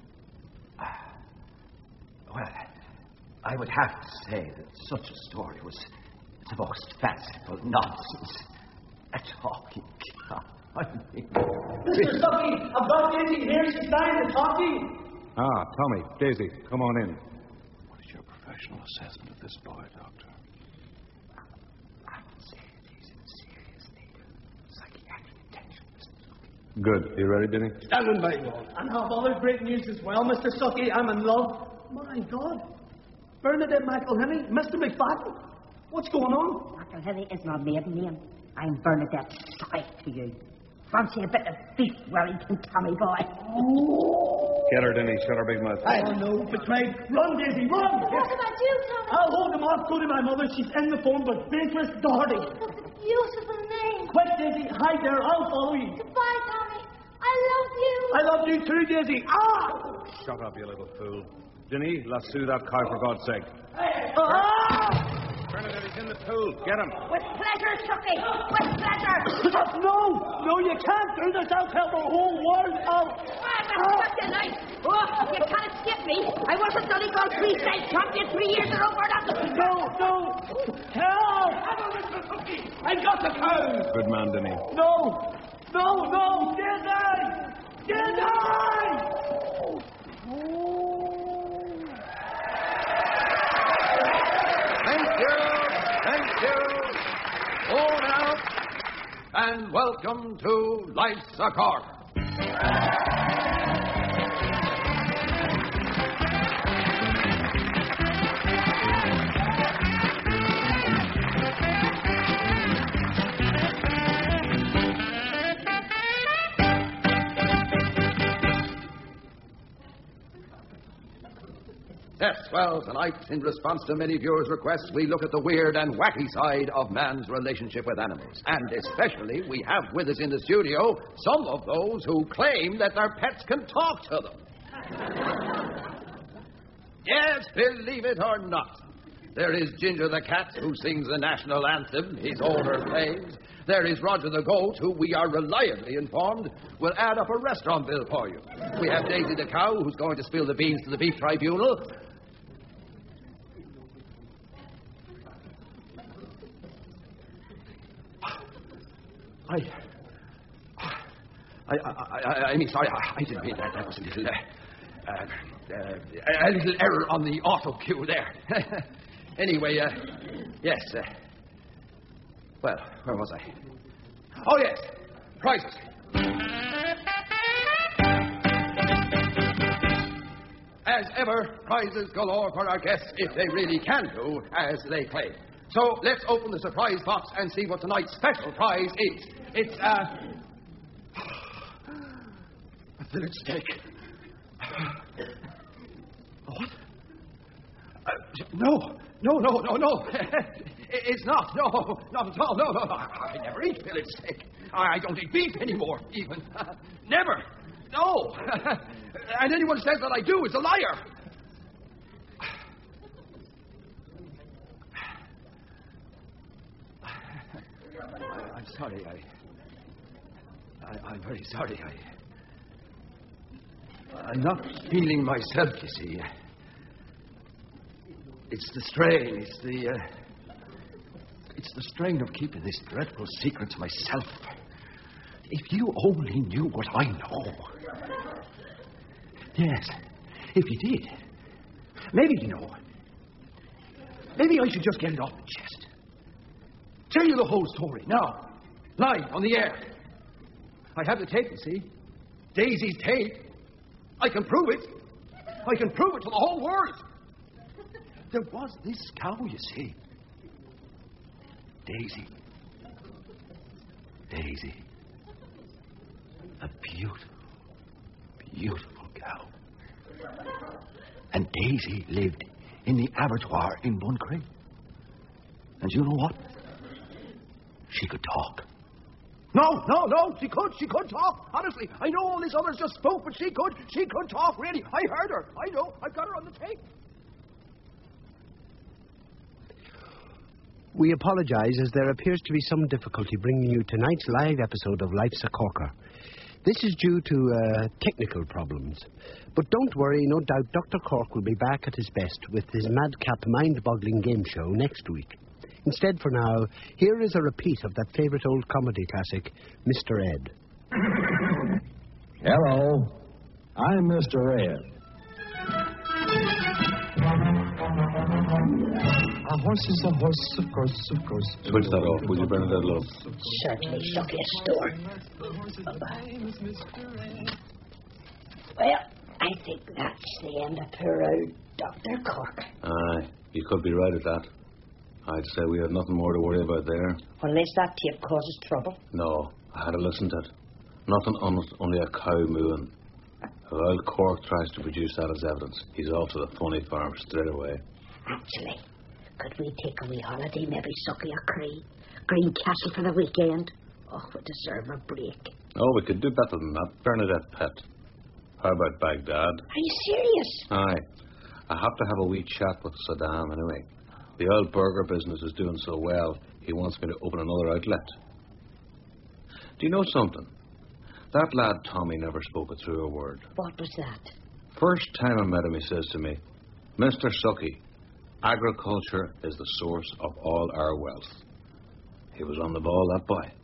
Well, I would have to say that such a story was the most fanciful nonsense. A talking cow. Mr. Sucky, I've got Daisy here. She's dying to talk to you. Ah, Tommy, Daisy, come on in. What is your professional assessment of this boy, Doctor? I would say that he's in serious need of psychiatric attention, Mr. Sucky. Good. You ready, Denny? Standing by, Lord. And have other great news as well, Mr. Sucky. I'm in love. My God. Bernadette McElhenney, Mr. McFadden. What's going on? McElhenney is my maiden name. I'm Bernadette Sucky to you. Fancy a bit of beef Wellington, Tommy boy. Get her, Denny. Shut her big mouth. Oh, no. Betrayed. Run, Daisy, run. What about you, Tommy? I'll hold him off. Go to my mother. She's in the phone, but Beatrice Doherty. What a beautiful name. Quick, Daisy. Hide there. I'll follow you. Goodbye, Tommy. I love you. I love you too, Daisy. Ah! Shut up, you little fool. Denny, lasso that cow for God's sake. Ah! Bernadette, he's in the pool. Get him. With pleasure, Sucky. With pleasure. No, you can't do this. I'll tell the whole world. What's the life? Oh, you can't escape me. I was a Donegal freestyle champion 3 years ago for that. No. Help! I got the cow. Good man, Denny. No. Did I? Thank you. On out. And welcome to Life's a Cork. Yes, well, tonight, in response to many viewers' requests, we look at the weird and wacky side of man's relationship with animals. And especially, we have with us in the studio some of those who claim that their pets can talk to them. Yes, believe it or not, There is Ginger the cat, who sings the national anthem, his owner plays. There is Roger the goat, who we are reliably informed will add up a restaurant bill for you. We have Daisy the cow, who's going to spill the beans to the beef tribunal. I mean, sorry, I didn't mean that. That was a little error on the auto cue there. Anyway, yes. Well, where was I? Oh, yes, prizes. As ever, prizes galore for our guests if they really can do as they claim. So let's open the surprise box and see what tonight's special prize is. It's a fillet steak. What? No. It's not. No, not at all. No. I never eat fillet steak. I don't eat beef anymore, even. Never. No. And anyone who says that I do is a liar. I'm sorry. I'm very sorry. I'm not feeling myself, you see. It's the strain. It's the strain of keeping this dreadful secret to myself. If you only knew what I know. Yes, if you did. Maybe, maybe I should just get it off my chest. Tell you the whole story now, live on the air. I have the tape, you see. Daisy's tape. I can prove it. I can prove it to the whole world. There was this cow, you see. Daisy. A beautiful, beautiful cow. And Daisy lived in the abattoir in Buncree. And you know what? She could talk. No, she could talk. Honestly, I know all these others just spoke, but she could talk, really. I heard her. I know. I've got her on the tape. We apologise as there appears to be some difficulty bringing you tonight's live episode of Life's a Corker. This is due to technical problems. But don't worry, no doubt Dr. Cork will be back at his best with his madcap, mind-boggling game show next week. Instead, for now, here is a repeat of that favourite old comedy classic, Mr. Ed. Hello, I'm Mr. Ed. A horse is a horse, of course. Switch that off, will you, Bernadette Love? Certainly, Sucky, store. Well, I think that's the end of poor old Dr. Cork. Aye, you could be right at that. I'd say we had nothing more to worry about there. Unless that tape causes trouble. No, I had to listen to it. Nothing on it, only a cow mooing. If old Cork tries to produce that as evidence, he's off to the funny farm straight away. Actually, could we take a wee holiday, maybe Sucky or Greencastle for the weekend? Oh, we deserve a break. Oh, we could do better than that, Bernadette Pet. How about Baghdad? Are you serious? Aye. I have to have a wee chat with Saddam anyway. The old burger business is doing so well, he wants me to open another outlet. Do you know something? That lad Tommy never spoke it through a word. What was that? First time I met him, he says to me, Mr. Sucky, agriculture is the source of all our wealth. He was on the ball, that boy.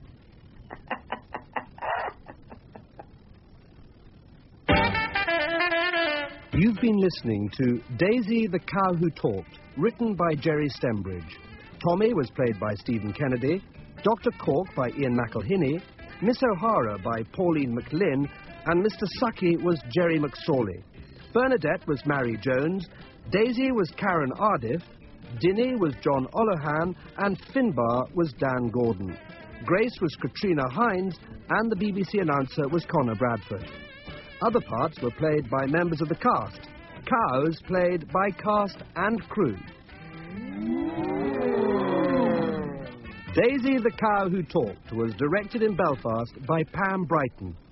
You've been listening to Daisy the Cow Who Talked, written by Jerry Stembridge. Tommy was played by Stephen Kennedy, Dr. Cork by Ian McElhinney, Miss O'Hara by Pauline McLynn, and Mr. Sucky was Jerry McSorley. Bernadette was Mary Jones, Daisy was Karen Ardiff, Dinny was John Olohan, and Finbar was Dan Gordon. Grace was Katrina Hines, and the BBC announcer was Connor Bradford. Other parts were played by members of the cast. Cows played by cast and crew. Daisy the Cow Who Talked was directed in Belfast by Pam Brighton.